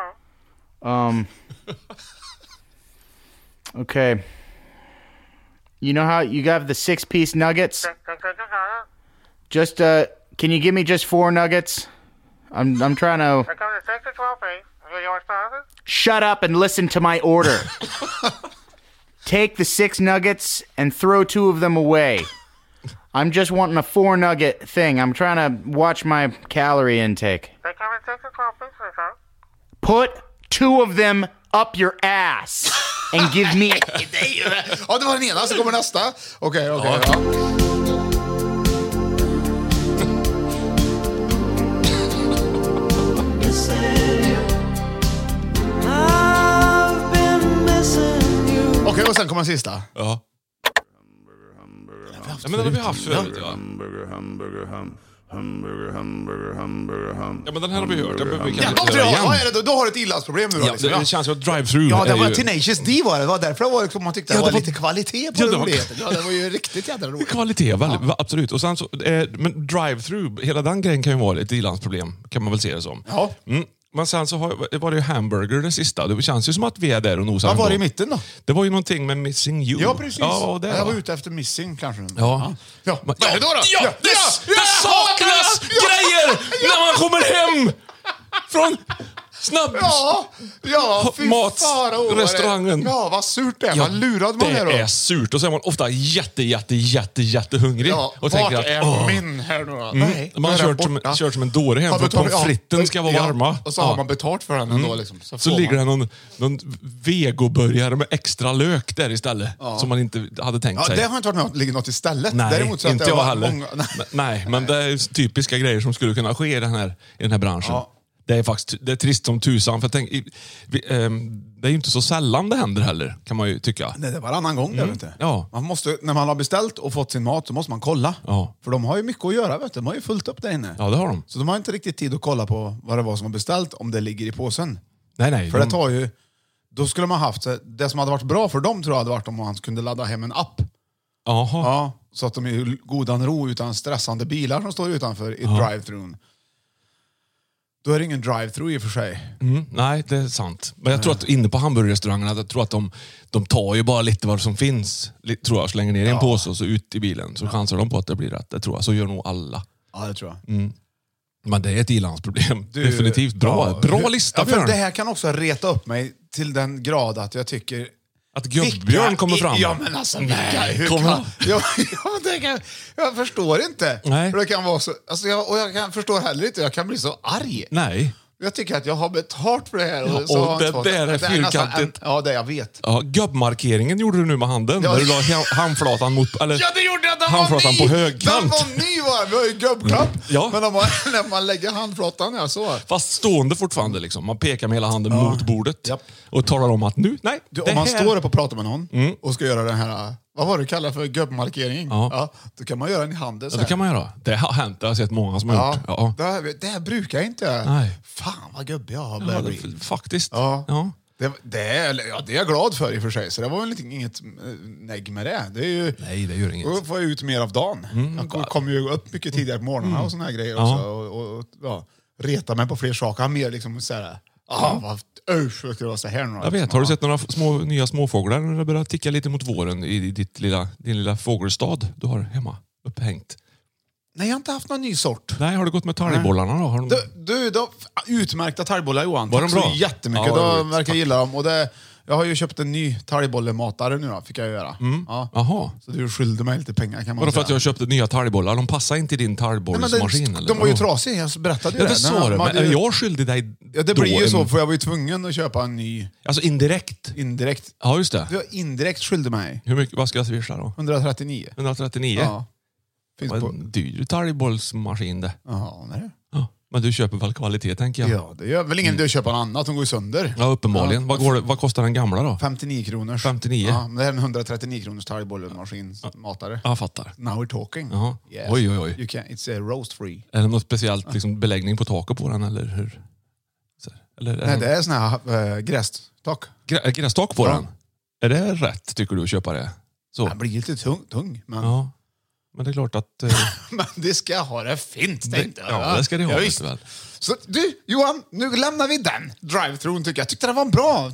Okay. You know how you got the 6-piece nuggets? Just can you give me just 4 nuggets? I'm trying to. There comes a 6 or 12 piece. You want sauces? Shut up and listen to my order. Take the 6 nuggets and throw 2 of them away. I'm just wanting a 4 nugget thing. I'm trying to watch my calorie intake. They come in 6 or 12 pieces, sir. Put 2 of them up your ass and give me. Ja, det var den ena, så kommer nästa. Okej. Okej, och sen kommer den sista. Ja. Men den har vi haft förut, ja. Ja, men den här har vi hört. Vad är det då? Då har du ett ilandsproblem nu då. Ja, det känns ju att drive-thru. Ja, det var Tenacious D var det. Det var därför det var liksom, man tyckte det var lite kvalitet på det. Ja, det var ju riktigt jävla roligt. Kvalitet, absolut. Och sen så, men drive-thru, hela den grejen kan ju vara ett ilandsproblem, kan man väl se det som. Ja. Men sen så var det ju hamburger det sista. Det känns ju som att vi är där och nosar. Vad var det i mitten då? Det var ju någonting med Missing You. Ja, precis. Ja, jag var ute efter Missing kanske. Ja. Vad är det då? Ja, det saknas grejer när man kommer hem från Snabb! Ja, fy Mat, fara, vad restaurangen. Ja, vad surt det är. Vad lurad man det är då. är surt. Och så är man ofta jättehungrig. Ja, och vart tänker är min här nu då? Nej, man har nu är den kört som en dåre hem Har för betalt- pommes fritesen ska vara varma. Och så har man betalt för den ändå. Liksom. Så får ligger man. det någon vegoburgare med extra lök där istället. Som man inte hade tänkt Ja, sig. det har inte varit med att det ligger något istället. Nej, Däremot så att inte det jag var heller. många- Nej, men det är typiska grejer som skulle kunna ske i den här branschen. Ja. Det är faktiskt det är trist som tusan. För det är ju inte så sällan det händer heller, kan man ju tycka. Nej, det är varannan gång det, vet du. Ja. Man måste, när man har beställt och fått sin mat så måste man kolla. Ja. För de har ju mycket att göra, vet du. De har ju fullt upp där inne. Ja, det har de. Så de har inte riktigt tid att kolla på vad det var som har beställt, om det ligger i påsen. Nej. För det tar ju... Då skulle man haft... Det som hade varit bra för dem tror jag hade varit om man kunde ladda hem en app. Jaha. Ja, så att de är i godan ro utan stressande bilar som står utanför i drive-thrun. Då är det ingen drive-thru i och för sig. Nej, det är sant. Men jag tror att inne på hamburgerrestaurangerna, jag tror att de tar ju bara lite vad som finns. Tror jag, slänger ner i en påse och så ut i bilen. Så chansar de på att det blir rätt. Det tror jag. Så gör nog alla. Ja, det tror jag. Men det är ett ilandsproblem. Definitivt bra. Bra lista för för den. det här kan också reta upp mig till den grad att jag tycker... Att gubbjörn kommer fram. Ja, men alltså, hur kommer kan... Jag förstår inte. Nej. För det kan vara så... Alltså, jag förstår heller inte. Jag kan bli så arg. Nej. Jag tycker att jag har betalt för det här. Ja, så och har det jag fått- där är nästan fyrkantigt. Ja, det jag vet. Ja, gubbmarkeringen gjorde du nu med handen. Ja. När du la handflatan mot... Eller, Ja, det gjorde jag! Den handflatan var ny! på högkant. Den var ny, va? Vi har ju gubbklapp. Ja. Men när man lägger handflatan, ja, så. Fast stående fortfarande liksom. Man pekar med hela handen mot bordet. Japp. Och talar om att nu, nej. Du, det om man här- står upp och pratar med någon och ska göra den här... Vad var det du kallar för gubbmarkering? Ja. Då kan man göra den i handen. Så Ja, här. det kan man göra. Det har hänt. Det har jag sett många som har gjort. Ja. Det här brukar jag inte. Nej. Fan vad gubbig jag har Ja, börjat bli. faktiskt. Ja. Ja. Det är jag glad för i och för sig. Så det var väl inget negg med det. Det är ju, Nej, det gör inget. då får jag ut mer av dagen. Jag kommer ju upp mycket tidigare på morgonen och såna här grejer Ja. också. Och reta mig på fler saker. Han mer liksom såhär... vad usch, det var så här nu. Jag vet. Har du sett några nya småfåglar när det börjar ticka lite mot våren i din lilla fågelstad du har hemma upphängt? Nej, jag har inte haft någon ny sort. Nej, har du gått med talgbollarna då? Har de... Du, utmärkta talgbollar, Johan. Var Tack de bra? så jättemycket. Ja, vad Då roligt. verkar jag gilla dem. Och jag har ju köpt en ny talgbollematare nu då, fick jag göra. Ja. Jaha. Så du skyllde mig lite pengar kan man Vadå, för säga. att jag köpte nya talgbollar? De passar inte i din Nej, men talgbollsmaskin? eller? de var ju Vadå? trasiga, jag berättade ju Ja, det sa du. De Men hade är ju- jag skyldig dig Ja, det då blir ju så, en- för jag var ju tvungen att köpa en ny Alltså indirekt? indirekt. Ja, just det. Du har indirekt skyldig mig. Hur mycket, vad ska jag swisha då? 139. 139? Ja. Finns Vad på... en dyr talgbollsmaskin det. Ja, nej. Ja. Men du köper väl kvalitet, tänker jag? Ja, det gör väl ingen du köper något annat, de går ju sönder. Ja, uppenbarligen. Ja. Vad kostar den gamla då? 59 kronors. 59? Ja, men det är en 139 kronors talgbollemaskin, matare. Jag fattar. Now we're talking. Jaha. Yes. Oj, oj, oj. You can, it's a roast free. Är det något speciellt liksom, beläggning på taket på den, eller hur? Så, eller Nej, det är sån här grästak. Grästak på Ja. den? Är det rätt, tycker du, att köpa det? Så. Den blir lite tung men, Ja. Men det är klart att... men det ska ha det fint, tänkte jag. ja, det ska det ha. Ja, vet visst. du väl. Så du, Johan, nu lämnar vi den drive-thrun tycker jag. Jag tyckte den var bra.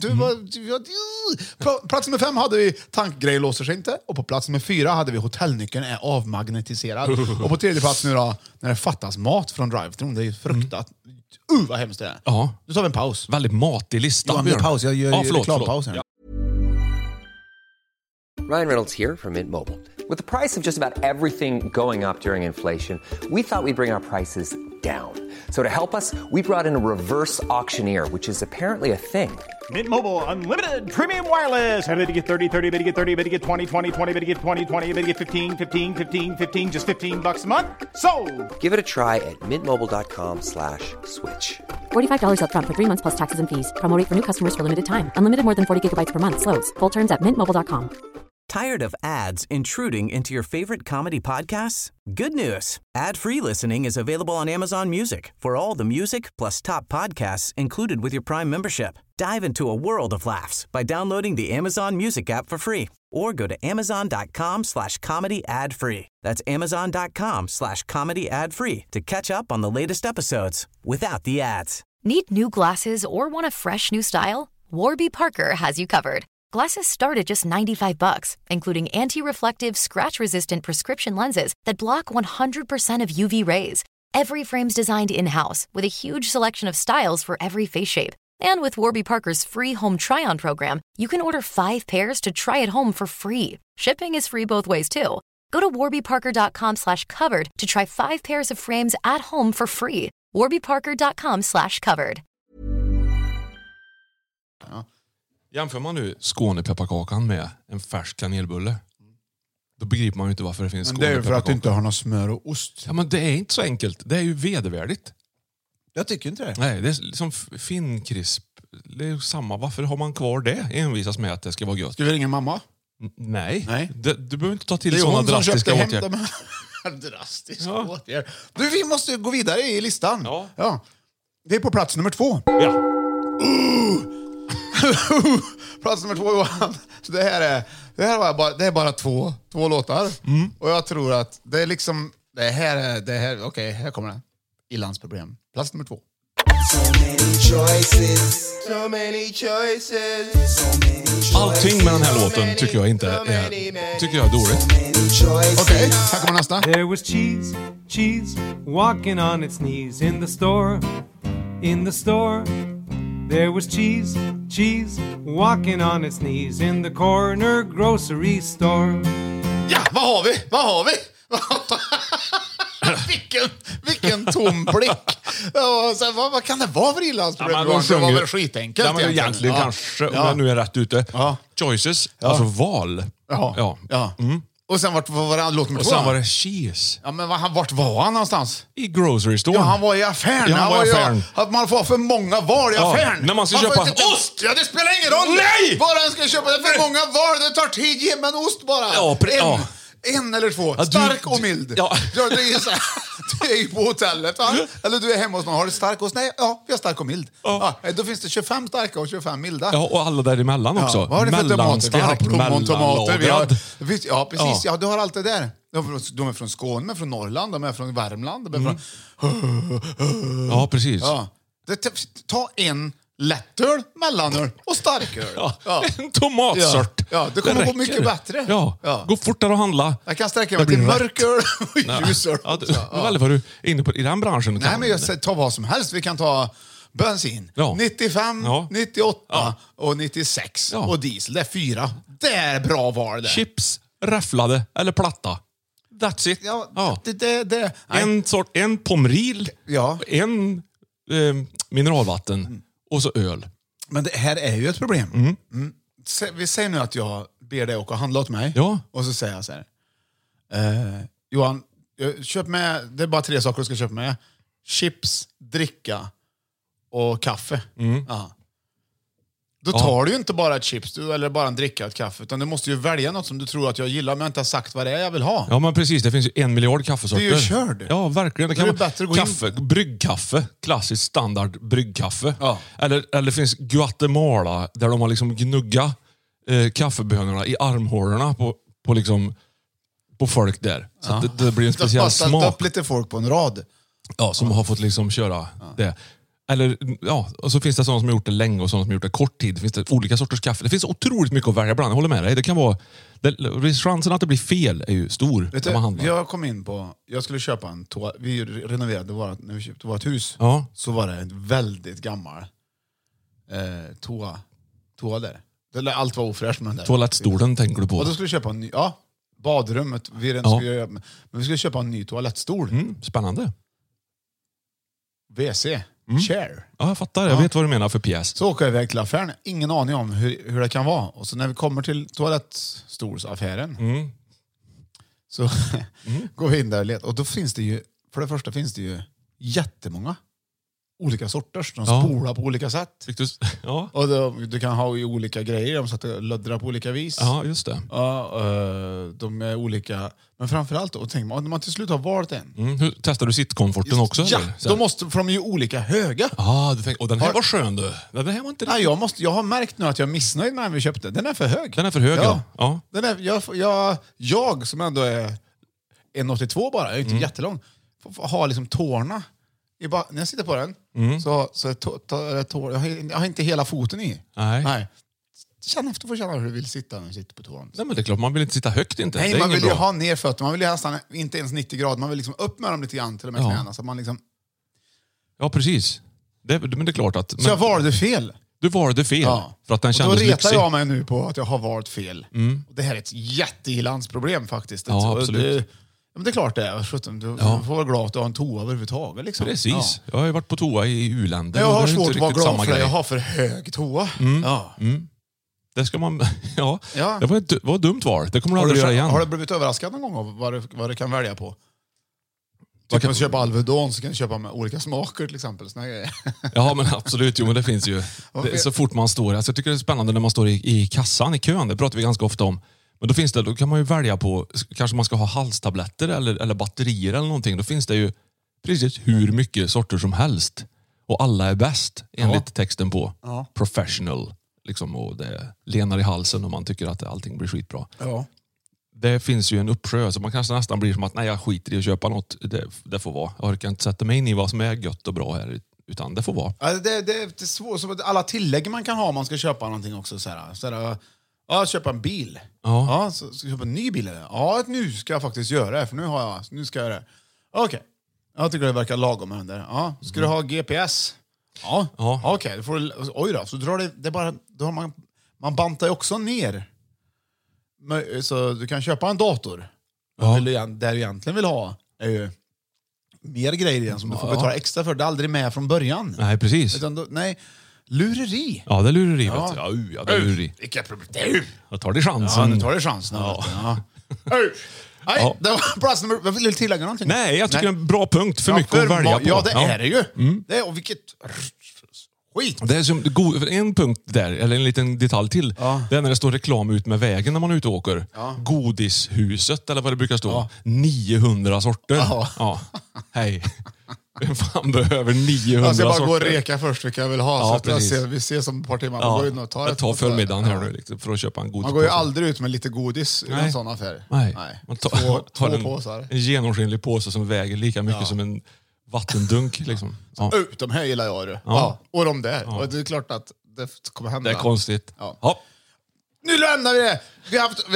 Plats nummer 5 hade vi tankgrej låser sig inte. Och på plats nummer 4 hade vi hotellnyckeln är avmagnetiserad. Och på tredje plats nu då, när det fattas mat från drive-thrun. Det är ju fruktat. Vad hemskt det är. Ja. Nu tar vi en paus. Väldigt matig lista. Johan, det är Björn. paus. Jag gör Ja, förlåt, reklampaus här. Ja. Ryan Reynolds here from Mint Mobile. With the price of just about everything going up during inflation, we thought we'd bring our prices down. So to help us, we brought in a reverse auctioneer, which is apparently a thing. Mint Mobile Unlimited Premium Wireless. Ready to get 30, 30, bit to get 30, bit to get 20, 20, 20, bit to get 20, 20, bit to get 15, 15, 15, 15, just $15 a month? Sold! Give it a try at mintmobile.com/switch. $45 up front for 3 months plus taxes and fees. Promo rate for new customers for limited time. Unlimited more than 40 gigabytes per month. Slows full terms at mintmobile.com. Tired of ads intruding into your favorite comedy podcasts? Good news. Ad-free listening is available on Amazon Music for all the music plus top podcasts included with your Prime membership. Dive into a world of laughs by downloading the Amazon Music app for free or go to amazon.com/comedy ad-free. That's amazon.com/comedy ad-free to catch up on the latest episodes without the ads. Need new glasses or want a fresh new style? Warby Parker has you covered. Glasses start at just $95, including anti-reflective, scratch-resistant prescription lenses that block 100% of UV rays. Every frame's designed in-house with a huge selection of styles for every face shape. And with Warby Parker's free home try-on program, you can order 5 pairs to try at home for free. Shipping is free both ways too. Go to warbyparker.com/covered to try 5 pairs of frames at home for free. warbyparker.com/covered. Jämför man nu Skånepepparkakan med en färsk kanelbulle, då begriper man ju inte varför det finns Skånepepparkaka. Det är för att du inte har någon smör och ost. Ja, men det är inte så enkelt. Det är ju vedervärdigt. Jag tycker inte det. Nej, det är liksom finkrisp. Det är ju samma. Varför har man kvar det? Envisas med att det ska vara gött. Ska vi ringa mamma? Nej. Du behöver inte ta till det är sådana hon som drastiska köpte åtgärder. hem dem. Drastiska åtgärder. Du, vi måste gå vidare i listan. Ja. Det är på plats nummer 2. Ja. Plats nummer 2, Johan. Så det är bara två låtar. Och jag tror att det är liksom det här okej, här kommer det. Ilandsproblem. Plats nummer 2. Allting med den här låten tycker jag inte är dåligt. Okej, här kommer nästa. There was cheese walking on its knees in the store. There was cheese walking on its knees in the corner grocery store. Ja, vad har vi? Vilken tom blick. Vad kan det vara för ilandsproblem? Ja, det var väl skitenkelt. Ja, men egentligen kanske, om jag nu är rätt ute. Choices, alltså val. Ja. Och sen vart var det låt nummer 2? Och sen var det cheese. Ja, men vart var han någonstans? I grocery store. Ja, han var i affären. Ja, han var i affären. Att man får för många val i affären. När man ska köpa ost! Ja, det spelar ingen roll! Nej! Bara en ska köpa, det är för många val. Det tar tid, ge mig en ost bara. En eller 2. Stark och mild. Ja. Det är så här, du är ju på hotellet, va? Eller du är hemma hos någon. Har du stark ost? Nej, vi har stark och mild. Ja, då finns det 25 starka och 25 milda. Ja, och alla däremellan också. Vad har du för tomater? Vi har plommontomater. Ja, precis. Ja, du har allt det där. De är från Skåne, de är från Norrland, de är från Värmland. De är från... Ja, precis. Ja. Ta en lättöl, mellanöl och starköl. Ja. En tomatsort. Ja, det kommer gå mycket bättre. Ja. Gå fortare att handla. Jag kan sträcka mig till mörköl och ljusöl. Ja, väldigt vad du är inne på i den branschen. Nej, men jag tar vad som helst. Vi kan ta bensin. 95, 98 och 96. Och diesel. Det är 4. Det är bra val det. Chips, räfflade eller platta. That's it. Ja. Det. En pomril. Ja. En mineralvatten. Och så öl. Men det här är ju ett problem. Vi säger nu att jag ber dig åka och handla åt mig. Ja. Och så säger jag så här. Johan, köp med, det är bara 3 saker du ska köpa med. Chips, dricka och kaffe. Ja. Då tar du ju inte bara ett chips eller bara en dricka, ett kaffe. Utan du måste ju välja något som du tror att jag gillar, men jag inte har sagt vad det är jag vill ha. Ja, men precis. Det finns ju 1 miljard kaffesorter. Det är ju körd. Ja, verkligen. Det kan vara bättre gå kaffe, bryggkaffe. Klassiskt standard bryggkaffe. Ja. Eller det finns Guatemala där de har liksom gnuggat kaffebönorna i armhålorna på folk där. Så att det blir en speciell smak. Upp lite folk på en rad. Ja, som har fått liksom köra det. Eller, och så finns det sådana som har gjort det länge och sådana som har gjort det kort tid. Det finns olika sorters kaffe. Det finns otroligt mycket att välja bland. Jag håller med dig. Det kan vara... chansen att det blir fel är ju stor. Vet du, jag kom in på... Jag skulle köpa en toa. Vi renoverade när vi köpte vårt hus. Ja. Så var det en väldigt gammal toa där. Allt var ofräscht med den där. Toalettstolen tänker du på. Och då skulle vi köpa en ny... Ja, badrummet. Men vi skulle köpa en ny toalettstol. Spännande. WC. Chair. Ja, jag fattar. Jag vet vad du menar för pjäs. Så åker jag iväg till affären. Ingen aning om hur det kan vara. Och så när vi kommer till toalettstolsaffären så går vi in där och letar. Och då finns det ju, för det första finns det ju jättemånga olika sorters. De spolar på olika sätt. Ja. Och du kan ha i olika grejer. De sätter löddra på olika vis. Ja, just det. Ja, de är olika. Men framförallt, och tänk man till slut har valt en. Hur testar du sittkomforten också? Ja, eller? För de är ju olika höga. Och den här var skön du. Den här var inte nej, jag har märkt nu att jag är missnöjd med den vi köpte. Den är för hög. Den är för hög, ja. Den är, jag som ändå är 1,82 bara, jag är inte jättelång, får ha liksom tårna. När jag sitter på den jag har inte hela foten i. Nej. Känn efter för att känna hur du vill sitta när du sitter på tårna. Nej, men det är klart, man vill inte sitta högt inte. Nej, man vill ju ha ner fötter. Man vill ju nästan inte ens 90 grader. Man vill liksom upp med dem lite grann till och med knäna. Så man liksom... Ja, precis. Men det är klart att... Så jag valde fel. Du valde fel. Ja. För att den Och då kändes retar lyxig. jag mig nu på att jag har valt fel. Och det här är ett jätteilandsproblem faktiskt. Ja, absolut. Men det är klart det är. Du får vara glad att du har en toa överhuvudtaget. Liksom. Precis. Ja. Jag har ju varit på toa i u-länder. Jag och har det är svårt inte att vara riktigt glad samma för det. grej. Jag har för hög toa. Ja. Det ska man... Ja. Ja. Det var ett dumt val. Det kommer du aldrig göra igen. Har du blivit överraskad någon gång av vad du kan välja på? Typ om du köper Alvedon så kan du köpa med olika smaker till exempel. Såna grejer. Ja, men absolut. Jo, men det finns ju. Så fort man står... Alltså, jag tycker det är spännande när man står i kassan, i kön. Det pratar vi ganska ofta om. Men då kan man ju välja på... Kanske man ska ha halstabletter eller batterier eller någonting. Då finns det ju precis hur mycket sorter som helst. Och alla är bäst, enligt texten på professional. Liksom, och det lenar i halsen och man tycker att allting blir skitbra. Ja. Det finns ju en uppsjö, så man kanske nästan blir som att nej, jag skiter i att köpa något. Det får vara. Jag orkar inte sätta mig in i vad som är gött och bra här, utan det får vara. Ja, det är svårt. Så alla tillägg man kan ha om man ska köpa någonting också. Köpa en bil. Ja, så ska jag köpa en ny bil. Ja, nu ska jag faktiskt göra det. För nu ska jag göra det. Okej. Jag tycker det verkar lagom med den där. Ja, ska du ha GPS? Ja. Okej. Oj då, så drar det är bara... Då har man bantar ju också ner. Så du kan köpa en dator. Där du egentligen vill ha är ju mer grejer igen som du får betala extra för. Det är aldrig med från början. Nej, precis. Nej, lureri. Ja, det är lureri. Ja. Vet du. Ja, det är lureri. Vilka problem. Jag tar det chansen. Ja, nu tar det chansen. Nej, det var plats nummer... Vill du tillägga någonting? Nej, jag tycker det är en bra punkt. För mycket att välja på. Ja, det är det ju. Det är, och vilket... Skit. Det är som, en punkt där, eller en liten detalj till. Det är när det står reklam ut med vägen när man är ute och åker. Godishuset, eller vad det brukar stå. 900 sorter. Ja. Hej. Vem fan behöver 900 jag ska bara sorter? gå och reka först vilka jag vill ha. Ja, så vi ses om ett par timmar. Man går in och tar jag tar förmiddagen här nu liksom, för att köpa en godis. Man går ju aldrig ut med lite godis i en sån affär. Nej. Man tar två påsar. En genomskinlig påse som väger lika mycket som en vattendunk. Liksom. De här gillar jag. Och de där. Och det är klart att det kommer hända. Det är konstigt. Nu lämnar vi det. Vi har haft...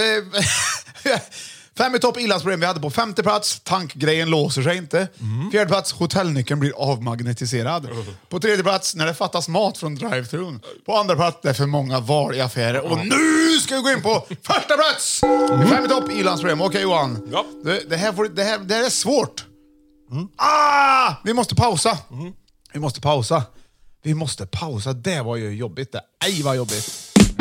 5 i topp ilandsproblem vi hade på 5:e plats. Tankgrejen låser sig inte. 4:e plats, hotellnyckeln blir avmagnetiserad. På 3:e plats, när det fattas mat från drive-thrun. På 2:a plats, det är för många val i affärer. Och nu ska vi gå in på 1:a plats. 5 i topp ilandsproblem. Okej, Johan. Det här är svårt. Vi måste pausa. Vi måste pausa. Det var ju jobbigt. Ej, vad jobbigt.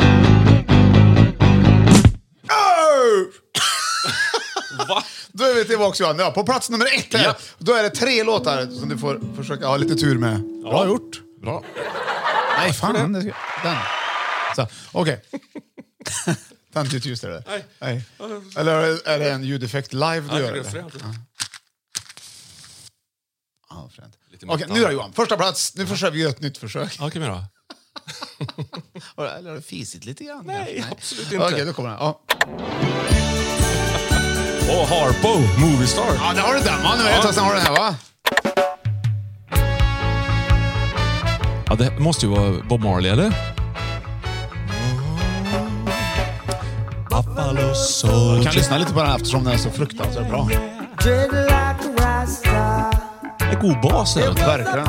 Va? Då är vi tillbaka, Johan. Ja, på plats nummer 1 här. Då är det 3 låtar som du får försöka ha lite tur med. Bra gjort. Bra. Nej, fan. Den. Så, okej. Den är just det. Nej. Eller är det en ljudeffekt live du gör det? Ja, fränt. Okej, nu då, Johan. 1:a plats. Nu försöker vi göra ett nytt försök. Okej, men då. Eller har det fisit lite grann? Nej, absolut inte. Okej, då kommer den. Och Harpo, Movie Star. Ja, det har du den, man. Nu vet jag sen har den här, va? Ja, det måste ju vara Bob Marley, eller? Buffalo Soldier. Jag kan lyssna lite på den eftersom den är så fruktansvärt bra. Det är god bas, det. Verkligen.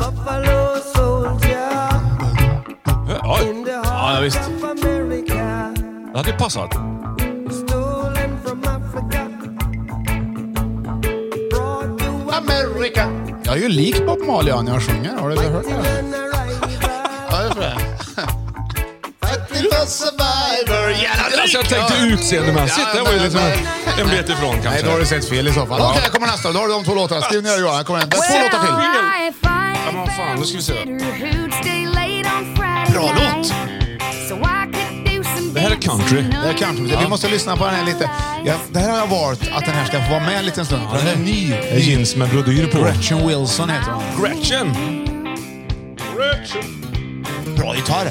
Ja, visst. Det hade passat. America. Jag är ju lik Bob Marley när jag sjunger. Har du hört det? Ja, det är för det. Survivor. Jag tänkte utseendemässigt. Det var ju liksom en bit ifrån kanske. Nej, då har du sett fel i så fall. Okej, kommer nästa. Då har du de 2 låtarna. Skriv ner, Johan. Kommer en. 2 låtar till. Ja, men fan, nu ska vi se. Bra låt. Det här är country. Det är country. Vi måste lyssna på den här lite. Det här har jag valt att den här ska få vara med en liten stund. Den är ny. Det är jeans med brodyr på. Gretchen Wilson heter hon. Gretchen. Bra gitarr.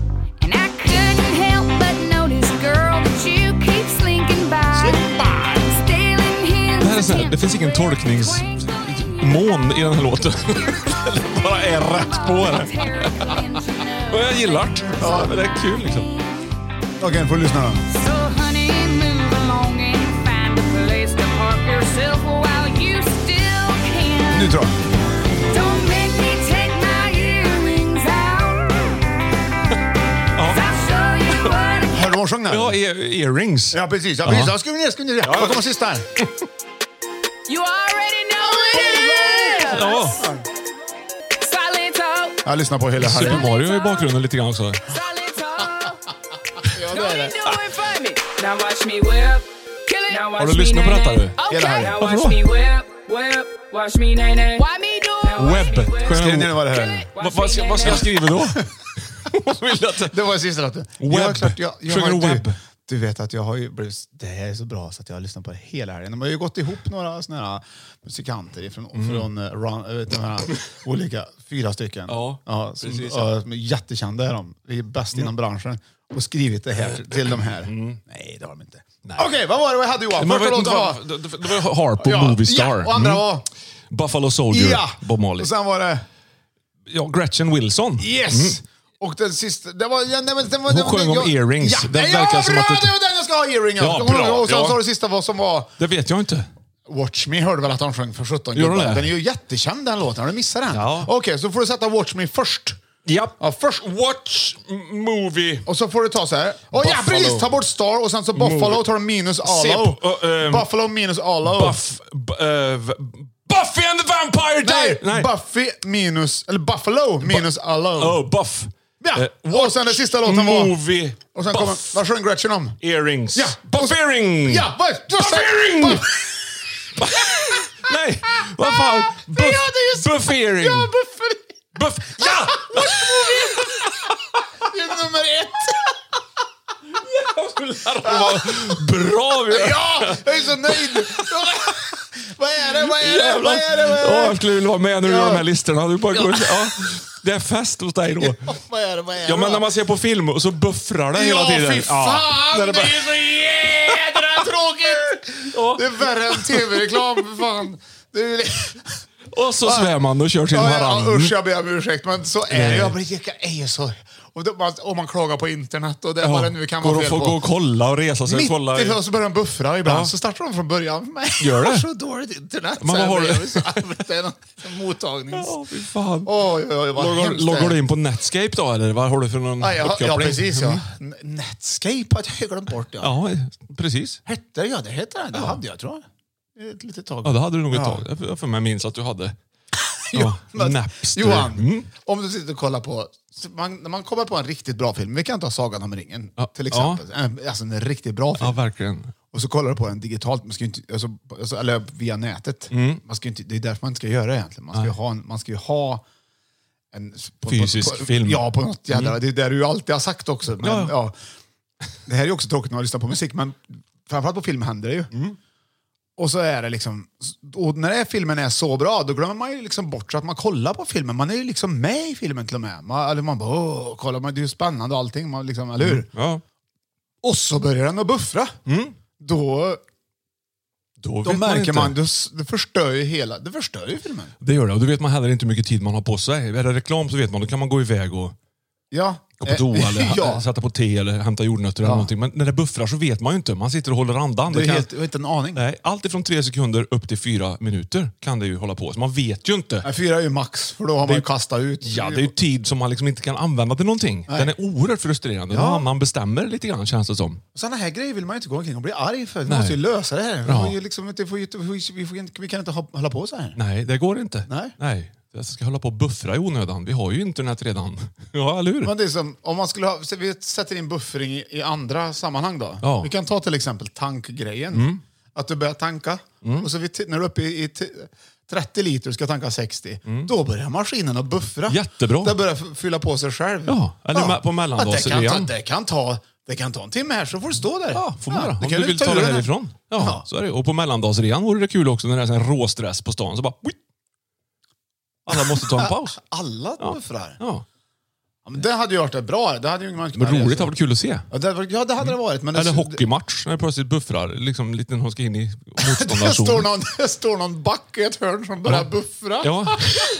Det finns ingen tolkningsmån i den här låten. Det bara är rätt på det. Och jag gillar det. Ja, det är kul liksom. Okej, får du lyssna då. Nu tror jag. här. Ja, earrings. Ja, precis. Ja, precis. Ja, skriv ner. Vad kommer sista här? You already know what it is. Ja. Silent talk. Jag lyssnar på hela här. Super Mario i bakgrunden lite grann också. Silent talk. Ja, det är det. Do it for me. Now watch me whip. Kill it. Now watch Har du lyssnat på detta du? Okay. Now Varför watch då? me whip. Watch me nay nay. Why me do it? Webb. Skriv ner vad det här. Vad ska jag skriva då? Det var sista låten. Webb. Ja, klart, jag Sjunger har webb. Du vet att jag har ju blivit, det här är så bra så att jag har lyssnat på det hela helgen. De har ju gått ihop några såna här musikanter från de här olika 4 stycken. Ja, som, precis. som är jättekända är de. Vi är bäst inom branschen. Och skrivit det här till de här. Nej, det har de inte. Okej, vad var det jag hade Johan? Men Första vet inte låten var... det var Harpo, Movie Star. Ja, och andra var... Buffalo Soldier, Ja, Bob Marley. och sen var det... Ja, Gretchen Wilson. Yes! Och den sista... Det var, Hon sjöng om earrings. Ja, Det ja, verkar som bra, att det var den jag ska ha earring. Ja, bra, och sen ja. så var det sista vad som var... Det vet jag inte. Watch Me hörde väl att han sjöng för 17 Gör hon gubbar. det? Den är ju jättekänd den låten. Har du missat den? Ja. Okej, så får du sätta Watch Me först. Ja. Ja, först. Watch Movie. Och så får du ta så här. Ja, precis. Ta bort Star och sen så Buffalo tar du minus Allo. Buffalo minus Allo. Buffy and the Vampire Diaries! Nej, Buffy minus... Eller Buffalo minus Allo. Oh, Buff. Ja, och sen den sista låten var... Movie. Och sen kommer... Vad sjöng Gretchen om? Earrings. Ja. Buff earring! Ja, vad? Buff earring! Nej, vad fan? Buff earring. Ja, Buff. Ja! Det är nummer 1. Bra vi är. Ja, jag är så nöjd. Vad är det? Jag skulle vilja vara med när du gör de här listorna. Du bara går, ja. Det är fest hos dig då. Vad är det? Ja, men när man ser på film och så buffrar det hela tiden. Ja, fy fan. När Det bara... är så jädra tråkigt. Det är värre än tv-reklam, för fan. Det är... Och så svär man och kör till varandra. Usch, jag ber om ursäkt, men så är det. Jag är ju så... Och man klagar på internet och det vad det nu kan vara fel på. Går och få gå och kolla och resa sig och kolla. Mitt i så börjar de buffra ibland. Så startar de från början för mig. Gör det? Jag har så dåligt internet. Men vad har du? Det är en mottagnings... Ja, fy fan. Loggar du in på Netscape då, eller vad har du för någon uppkoppling? Ja, precis. Ja. Netscape har jag glömt bort. Ja, precis. det heter det. Det hade jag, tror jag. Ett litet tag. Ja, det hade du nog ett tag. Jag för mig minns att du hade... Napster. Johan, om du sitter och kollar på... när man kommer på en riktigt bra film, vi kan ta Sagan om ringen till exempel. Alltså en riktigt bra film. Ja, verkligen. Och så kollar du på den digitalt, man ska inte, eller via nätet. Man ska inte, det är därför man inte ska göra det egentligen. Man ska ju ha en... Fysisk film. Ja, på något jävla... Det är det du ju alltid har sagt också. Men, ja. Det här är ju också tråkigt när man lyssnar på musik, men framförallt på film händer det ju. Och så är det liksom... Och när filmen är så bra, då glömmer man ju liksom bort så att man kollar på filmen. Man är ju liksom med i filmen till och med. Man bara, kolla, det är ju spännande och allting. Man liksom, eller hur? Ja. Och så börjar den att buffra. Då märker man, det förstör ju filmen. Det gör det, och då vet man heller inte hur mycket tid man har på sig. Är det reklam så vet man, då kan man gå iväg och gå på toa eller sätta på te eller hämta jordnötter eller någonting. Men när det buffrar så vet man ju inte. Man sitter och håller andan. Det är inte en aning. Nej, allt ifrån 3 sekunder upp till 4 minuter kan det ju hålla på. Så man vet ju inte. Nej, 4 är ju max, för då har man ju kastat ut. Ja, det är ju tid som man liksom inte kan använda till någonting. Nej. Den är oerhört frustrerande. Någon annan bestämmer lite grann, känns det som. Sådana här grejer vill man ju inte gå omkring och bli arg för. Vi måste ju lösa det här. Vi kan inte hålla på så här. Nej, det går inte. Nej. Jag ska hålla på och buffra i onödan. Vi har ju internet redan. Ja, eller hur? Men det är som, om man skulle vi sätter in buffring i andra sammanhang då. Ja. Vi kan ta till exempel tankgrejen. Att du börjar tanka. Och så när du är uppe i 30 liter och ska tanka 60. Då börjar maskinen att buffra. Jättebra. Det börjar fylla på sig själv. Ja, eller på mellandagsrean. Det kan ta en timme här, så får du stå där. Ja, får man göra. Om du vill ta det härifrån. Ja, så är det. Och på mellandagsrean vore det kul också när det är en råstress på stan. Så bara... Alla måste ta en paus. Alla buffrar. Ja. Men det hade ju varit bra. Det hade ju man men roligt, det hade varit kul att se. Ja, det hade det varit. Men eller hockeymatch, när det plötsligt buffrar. Liksom lite när hon ska in i motståndarzon. Det står någon back i ett hörn som börjar buffra. Ja.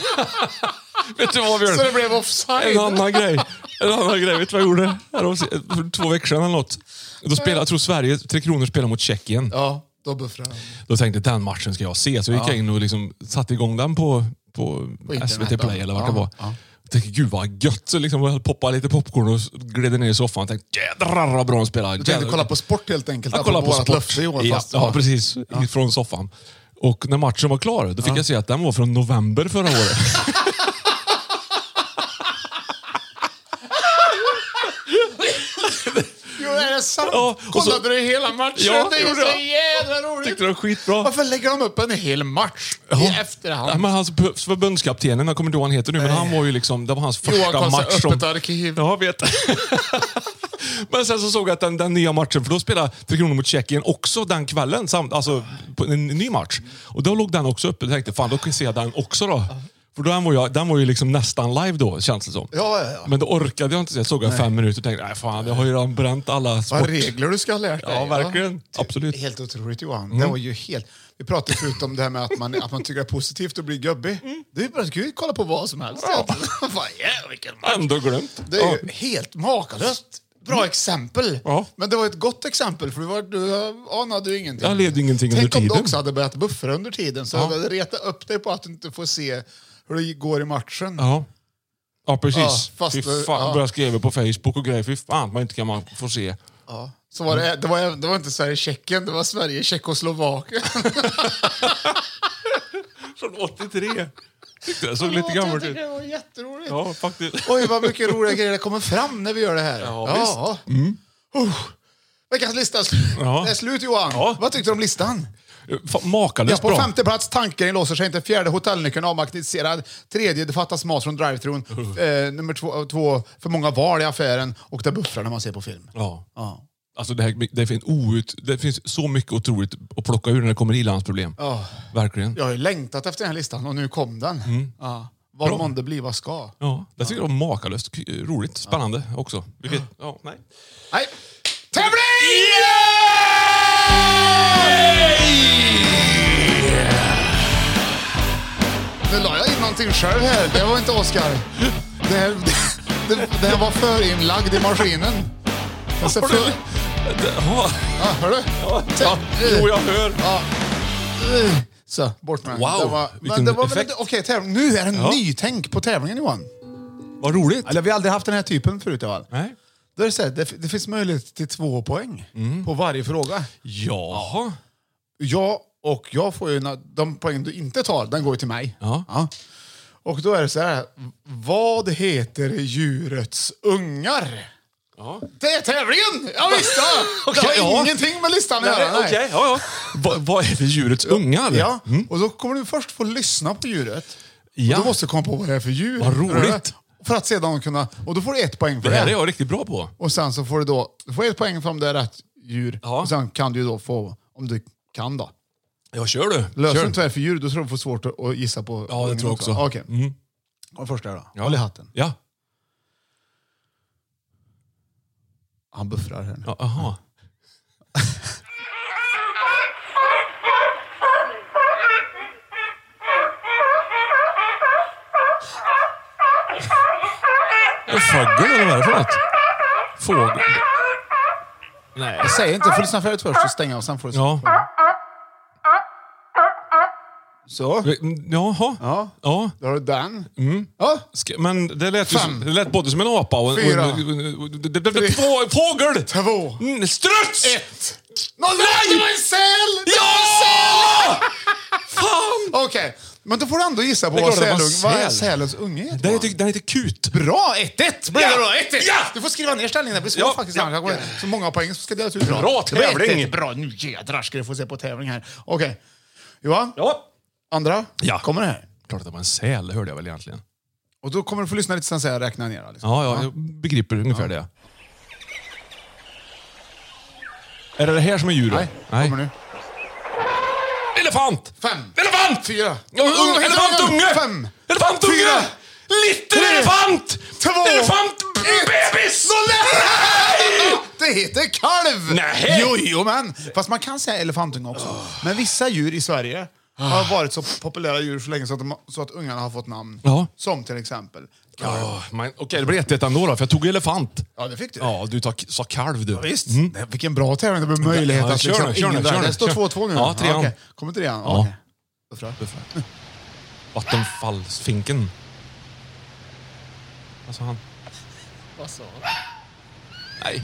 Vet du vad vi gör? Så det blev offside. En annan grej. Vet du vad jag gjorde? För 2 veckor sedan eller något. Då jag tror Sverige, 3 Kronor spelar mot Tjeckien. Ja, då buffrar han. Då tänkte jag, den matchen ska jag se. Så gick jag in och liksom satte igång den på SVT Play eller vad det var. Jag tänkte, gud vad gött. Så liksom jag poppade lite popcorn och gled ner i soffan och tänkte, jädrar vad bra de spelar. Du tänkte kolla på sport helt enkelt. Jag kollade på sport. Löfte, Ja, precis. Från soffan. Och när matchen var klar, då fick jag se att den var från november förra året. Jo, är det sant? Kollade du hela matchen? Ja, det är så jävla roligt. Tyckte det var skitbra. Varför lägger de upp en hel match i efterhand? Ja, men hans förbundskaptenen, jag kommer inte ihåg vad han heter nu, men han var ju liksom, det var hans första match som... öppet arkiv. Ja, vet. Men sen så såg jag att den nya matchen, för då spelade 3 Kronor mot Tjeckien också den kvällen, alltså på en ny match. Och då låg den också uppe. Jag tänkte, fan, då kan jag se den också då. För då den var ju liksom nästan live då, känns det som. Ja. Men då orkade jag inte se. Såg jag 5 minuter och tänkte, nej fan, jag har ju redan bränt alla sport. Vad regler du ska ha lärt dig. Ja, verkligen. Absolut. Helt otroligt, Johan. Det var ju helt... Vi pratade förut om det här med att man tycker det är positivt att bli gubbig. Det är bara att kolla på vad som helst. Ja. Vilken match. Ändå glömt. Det är ju helt makalöst. Bra exempel. Ja. Men det var ett gott exempel, för du anade ju ingenting. Jag levde ingenting under tiden. Tänk om du också hade börjat buffra under tiden, så hade reta upp dig på att du inte får se hur det går i matchen. Ja, precis. Ja, fast fy fan, började skriva på Facebook och grejer. Fy fan, man inte kan man få se. Ja. Så var det var inte Sverige-Tjeckien, det var Sverige-Tjeckoslovakien. Från 83. Tyckte jag såg lite gammalt ut. Det var jätteroligt. Ja, faktiskt. Oj, vad mycket roliga grejer det kommer fram när vi gör det här. Ja. Veckans lista är slut, Johan. Ja. Vad tyckte du om listan? Makalöst bra. På 5:e plats, tanken låser sig inte. 4:e, hotellnyckeln avmagniserad. 3:e, det fattas mat från drive-thrun. Nummer 2, för många val i affären. Och det buffrar när man ser på film. Ja. Alltså det finns så mycket otroligt att plocka ur när det kommer i-landsproblem. Verkligen. Jag har ju längtat efter den här listan och nu kom den. Vad månde bli, vad ska. Ja, det tycker jag var makalöst. Roligt, spännande också. Vilket, nej. Tävling! Nu la jag in någonting själv här. Det var inte Oscar. Det här var förinlagd i maskinen. Alltså hör du? Jo, jag hör. Så, bort med den. Wow, det var väl okej, tävling. Nu är det en ny tänk på tävlingen, Johan. Vad roligt. Eller vi har aldrig haft den här typen förut i alla fall. Nej. Då är det så här, det finns möjlighet till 2 poäng på varje fråga. Jaha. Jag får ju de poäng du inte tar, den går ju till mig. Ja. Och då är det så här, vad heter djurets ungar? Ja. Det är tävlingen! Jag visste! Det har ingenting med listan att göra. Okej. Vad heter djurets ungar? Ja, och då kommer du först få lyssna på djuret. Ja. Och du måste komma på vad det är för djur. Vad roligt. För att sedan kunna... Och då får du 1 poäng för det. Det här är jag riktigt bra på. Och sen så får du får 1 poäng för om det är rätt djur. Ja. Och sen kan du då få, om du kan då. Ja, kör du. Löser du inte vad det är för djur, då tror jag du får svårt att gissa på. Ja, det tror jag också. Okej. Och först där då. Håll i hatten. Ja. Han buffrar här nu. Ja, aha. Fågel eller vad är det för något? Fågel. Nej. Jag säger inte, får lyssna färdigt först och stänga och sen får du... Ja. Så. Jaha. Ja. Då har du den. Ja. Men det lät både som en apa och 4. Fågel. 2. Struts. 1. Nej! Det var en säl! Ja! Fan! Okej. Men då får du ändå gissa på vad är sälens unge heter. Den heter kut. Bra! 1-1! Blir det då? 1-1! Ja! Du får skriva ner ställningen. Det blir svårt faktiskt. Så många poäng som ska delas ut. Bra tävling! Bra, nu jädrar ska du få se på tävling här. Okej. Johan? Ja. Andra? Ja. Kommer det här? Klart att det var en säl, det hörde jag väl egentligen. Och då kommer du få lyssna lite sen så jag räknar ner. Liksom. Ja, jag begriper ungefär det. Är det här som är djuret? Nej. Kommer nu. Elefant! 5. Elefant! 4. Elefantunge! 5. Elefantunge! 4. Liten elefant! 2. Elefantbebis! Det heter kalv! Nej. Jo, men. Fast man kan säga elefantunge också. Men vissa djur i Sverige har varit så populära djur så länge så att ungarna har fått namn. Ja. Som till exempel kalv. Okej, det blir 1-1 ändå då, för jag tog elefant. Ja, det fick du. Ja, du sa kalv du. Ja, visst. Vilken bra tävling. Det blir möjlighet att kör nu. Det står 2-2 nu. Ja, 3. Okay. Kommer 3. Ja. Buffra. Vattenfallsfinken. Vad sa han? Vad sa han? Nej.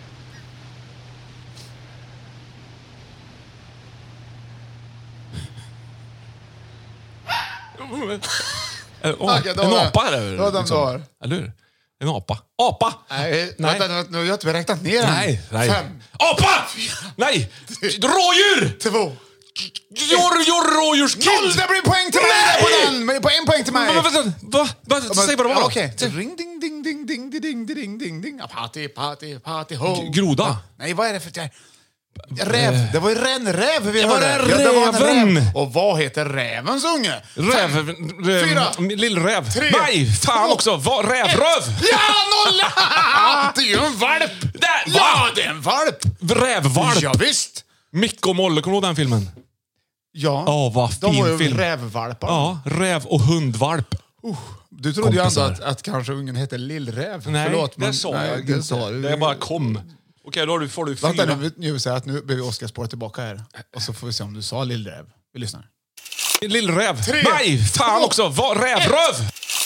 En apa är det. Ja, den dör. Eller hur? En apa. Apa! Nej. Vänta, nu har jag inte räknat ner den. Nej. 5. Apa! Nej! Rådjur! 2. Rådjurskid! 0! Det blir poäng till mig på den! Men på en poäng till mig. Va? Säg vad det var. Okej. Ring, ding, ding, ding, ding, ding, ding, ding, ding. Party, ho. Groda. Nej, vad är det för... Räv. Det var ju räv vi hörde. Det var räven. Och vad heter rävens unge? 4. Lillräv. 3. Nej, fan också. Rävröv. Ja, 0! Det är ju en valp. Ja, det är en valp. Rävvalp. Ja, visst. Micke och Molle, kommer du ihåg den filmen? Ja. Vad fin de var ju film. rävvalpar. Ja, räv och hundvalp. Du trodde ju ändå att kanske ungen hette Lillräv. Nej, Förlåt, det sa jag inte. Det sa du. Det bara kom. Okej, då får du 4. Vänta nu säger att nu behöver Oskar spåra tillbaka här. Och så får vi se om du sa Lillräv. Vi lyssnar. Lillräv. 3. Nej, fan också. Rävröv.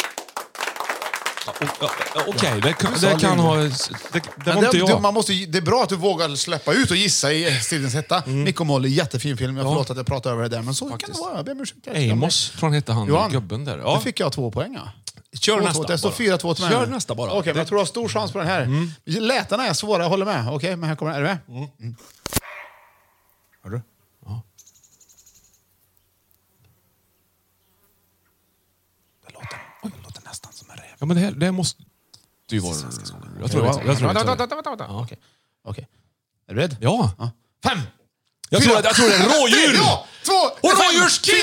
Okej, det kan ha... Det var inte jag. Det är bra att du vågar släppa ut och gissa i Stridens hetta. Micke och Molly, jättefin film. Jag förlåt att jag pratar över det där, men så faktiskt. Kan det vara. Jag ber om ursäkt. Amos, från hette han, Johan, gubben där. Ja. Då fick jag 2 poäng. Ja. Kör nästa. Det står 4-2 till mig. Kör nästa bara. Okej, men jag tror jag har stor chans på den här. Lätarna är svåra, jag håller med. Okej, men här kommer den. Är du med? Hör du? Ja. Det låter nästan som en räv. Ja, men det måste ju vara... Jag tror det. Okej. Är du beredd? Ja. 5. Jag tror det är en rådjur. Ja, 2. Och rådjurskid.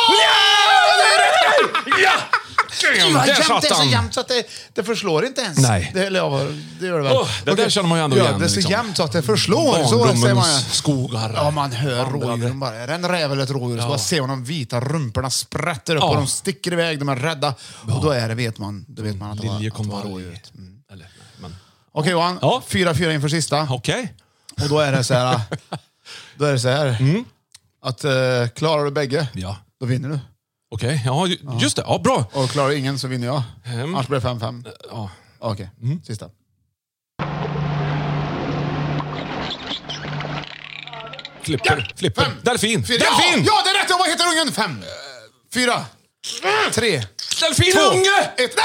Ja! Det är så jämnt så att det förslår inte ens. Nej. Det gör det väl. Det där känner man ju ändå igen. Det är så jämnt så att det förslår. Så säger man. Skogar. Ja, man hör rådjuren bara. Är det en räv eller ett rådjur så bara ser man de vita rumporna sprätter upp och de sticker iväg. De är rädda. Och då är det, vet man att det var rådjuret. Okej, Johan. 4-4 inför sista. Okej. Och då är det så här. Att klarar du bägge, då vinner du. Okej, ja, just det. Ja, bra. Och klarar ingen så vinner jag. Annars blir det 5-5. Ja. Okej, sista. Flipper. 5. Delfin. Delfin! Ja, det är rätt! Vad heter ungen? 5. 4. 3. Delfinunge! 1. Nej! 0!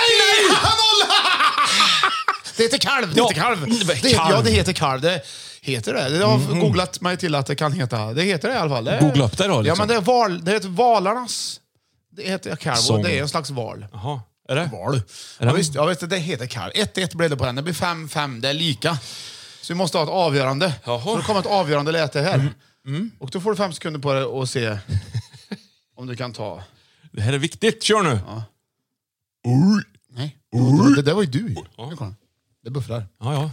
Det heter kalv. Det heter kalv. Ja, det heter kalv. Det heter det. Jag har googlat mig till att det kan heta. Det heter det i alla fall. Googla upp det då. Ja, men det heter valarnas. Det heter kalv och det är en slags val. Jaha. Är det? Val. Ja, visst, det heter kalv. 1-1 blev det på den. Det blir 5-5. Det är lika. Så vi måste ha ett avgörande. Så det kommer ett avgörande läte här. Och då får du 5 sekunder på det och se om du kan ta. Det här är viktigt. Kör nu. Ja. Nej. Det där var ju du. Det bufflar. Ja.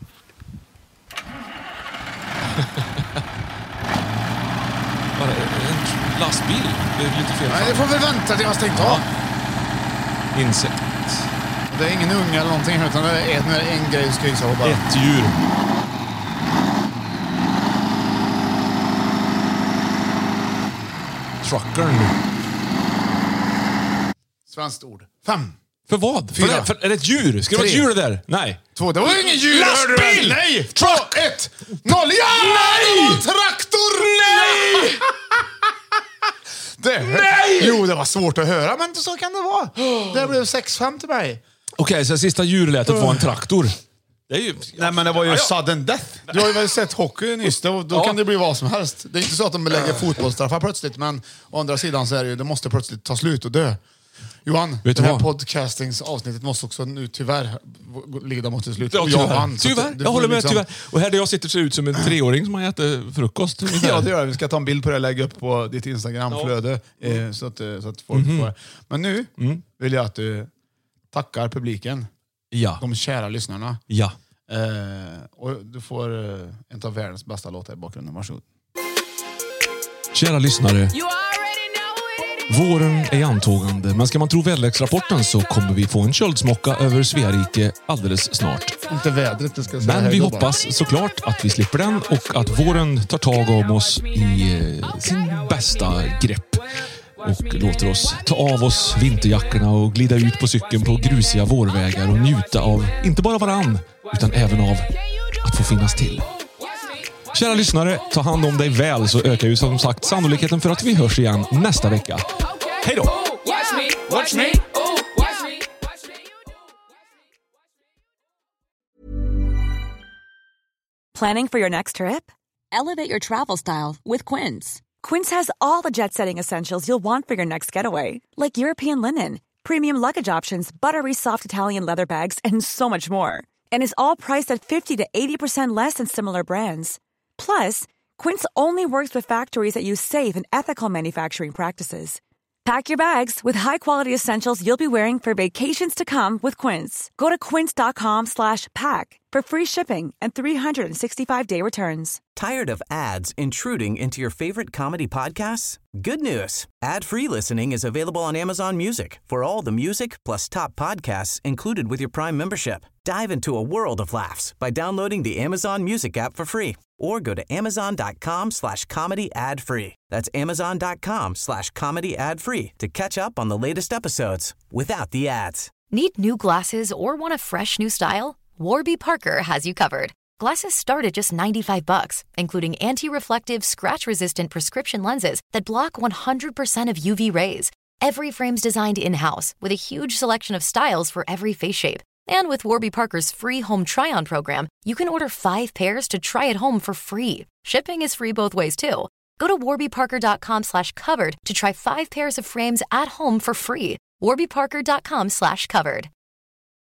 Var det en lastbil? Det är lite fel. Nej, det får vi vänta till jag har stängt av. Insekt. Det är ingen unge eller någonting utan det är en grej ska jag säga bara. Ett djur. Truckern. Svenskt ord. 5. För vad? 4. Är det ett djur? Ska det vara ett djur där? Nej. 2. Det var ingen djur. Lastbil! Nej! 2, 1, 0. Ja! Nej! Traktor! Nej! Nej! Jo, det var svårt att höra, men så kan det vara. Det blev 6-5 till mig. Okej, så sista djurlätet var en traktor. Det är ju... Nej, men det var ju sudden death. Du har ju väl sett hockey nyss, då kan det bli vad som helst. Det är inte så att de lägger fotbollsstraffar plötsligt, men å andra sidan så är det ju, det måste plötsligt ta slut och dö. Johan, det här podcastingsavsnittet måste också nu tyvärr lida mot ett slut. Ja, och jag vann. Tyvärr, jag håller med, tyvärr. Och här där jag sitter ser ut som en 3-åring som har ätit frukost. Ja, det gör vi. Vi ska ta en bild på det och lägga upp på ditt Instagramflöde så att folk får. Men nu vill jag att du tackar publiken. Ja. De kära lyssnarna. Ja. Och du får en av världens bästa låtar i bakgrunden. Varsågod. Kära lyssnare. Våren är i antågande, men ska man tro väderleksrapporten så kommer vi få en köldsmocka över Sverige alldeles snart. Inte vädret, det ska säga. Men vi hoppas såklart att vi slipper den och att våren tar tag om oss i sin bästa grepp. och låter oss ta av oss vinterjackorna och glida ut på cykeln på grusiga vårvägar och njuta av inte bara varann utan även av att få finnas till. Kära lyssnare, ta hand om dig väl så ökar ju som sagt sannolikheten för att vi hörs igen nästa vecka. Hej då! Watch me. Planning for your next trip? Elevate your travel style with Quince. Quince has all the jet-setting essentials you'll want for your next getaway, like European linen, premium luggage options, buttery soft Italian leather bags, and so much more. And is all priced at 50 to 80% less than similar brands. Plus, Quince only works with factories that use safe and ethical manufacturing practices. Pack your bags with high-quality essentials you'll be wearing for vacations to come with Quince. Go to quince.com/pack for free shipping and 365-day returns. Tired of ads intruding into your favorite comedy podcasts? Good news. Ad-free listening is available on Amazon Music for all the music plus top podcasts included with your Prime membership. Dive into a world of laughs by downloading the Amazon Music app for free or go to amazon.com/comedy ad-free. That's amazon.com/comedy ad-free to catch up on the latest episodes without the ads. Need new glasses or want a fresh new style? Warby Parker has you covered. Glasses start at just $95, including anti-reflective, scratch-resistant prescription lenses that block 100% of UV rays. Every frame's designed in-house with a huge selection of styles for every face shape. And with Warby Parker's free home try-on program, you can order 5 pairs to try at home for free. Shipping is free both ways, too. Go to warbyparker.com/covered to try 5 pairs of frames at home for free. warbyparker.com/covered.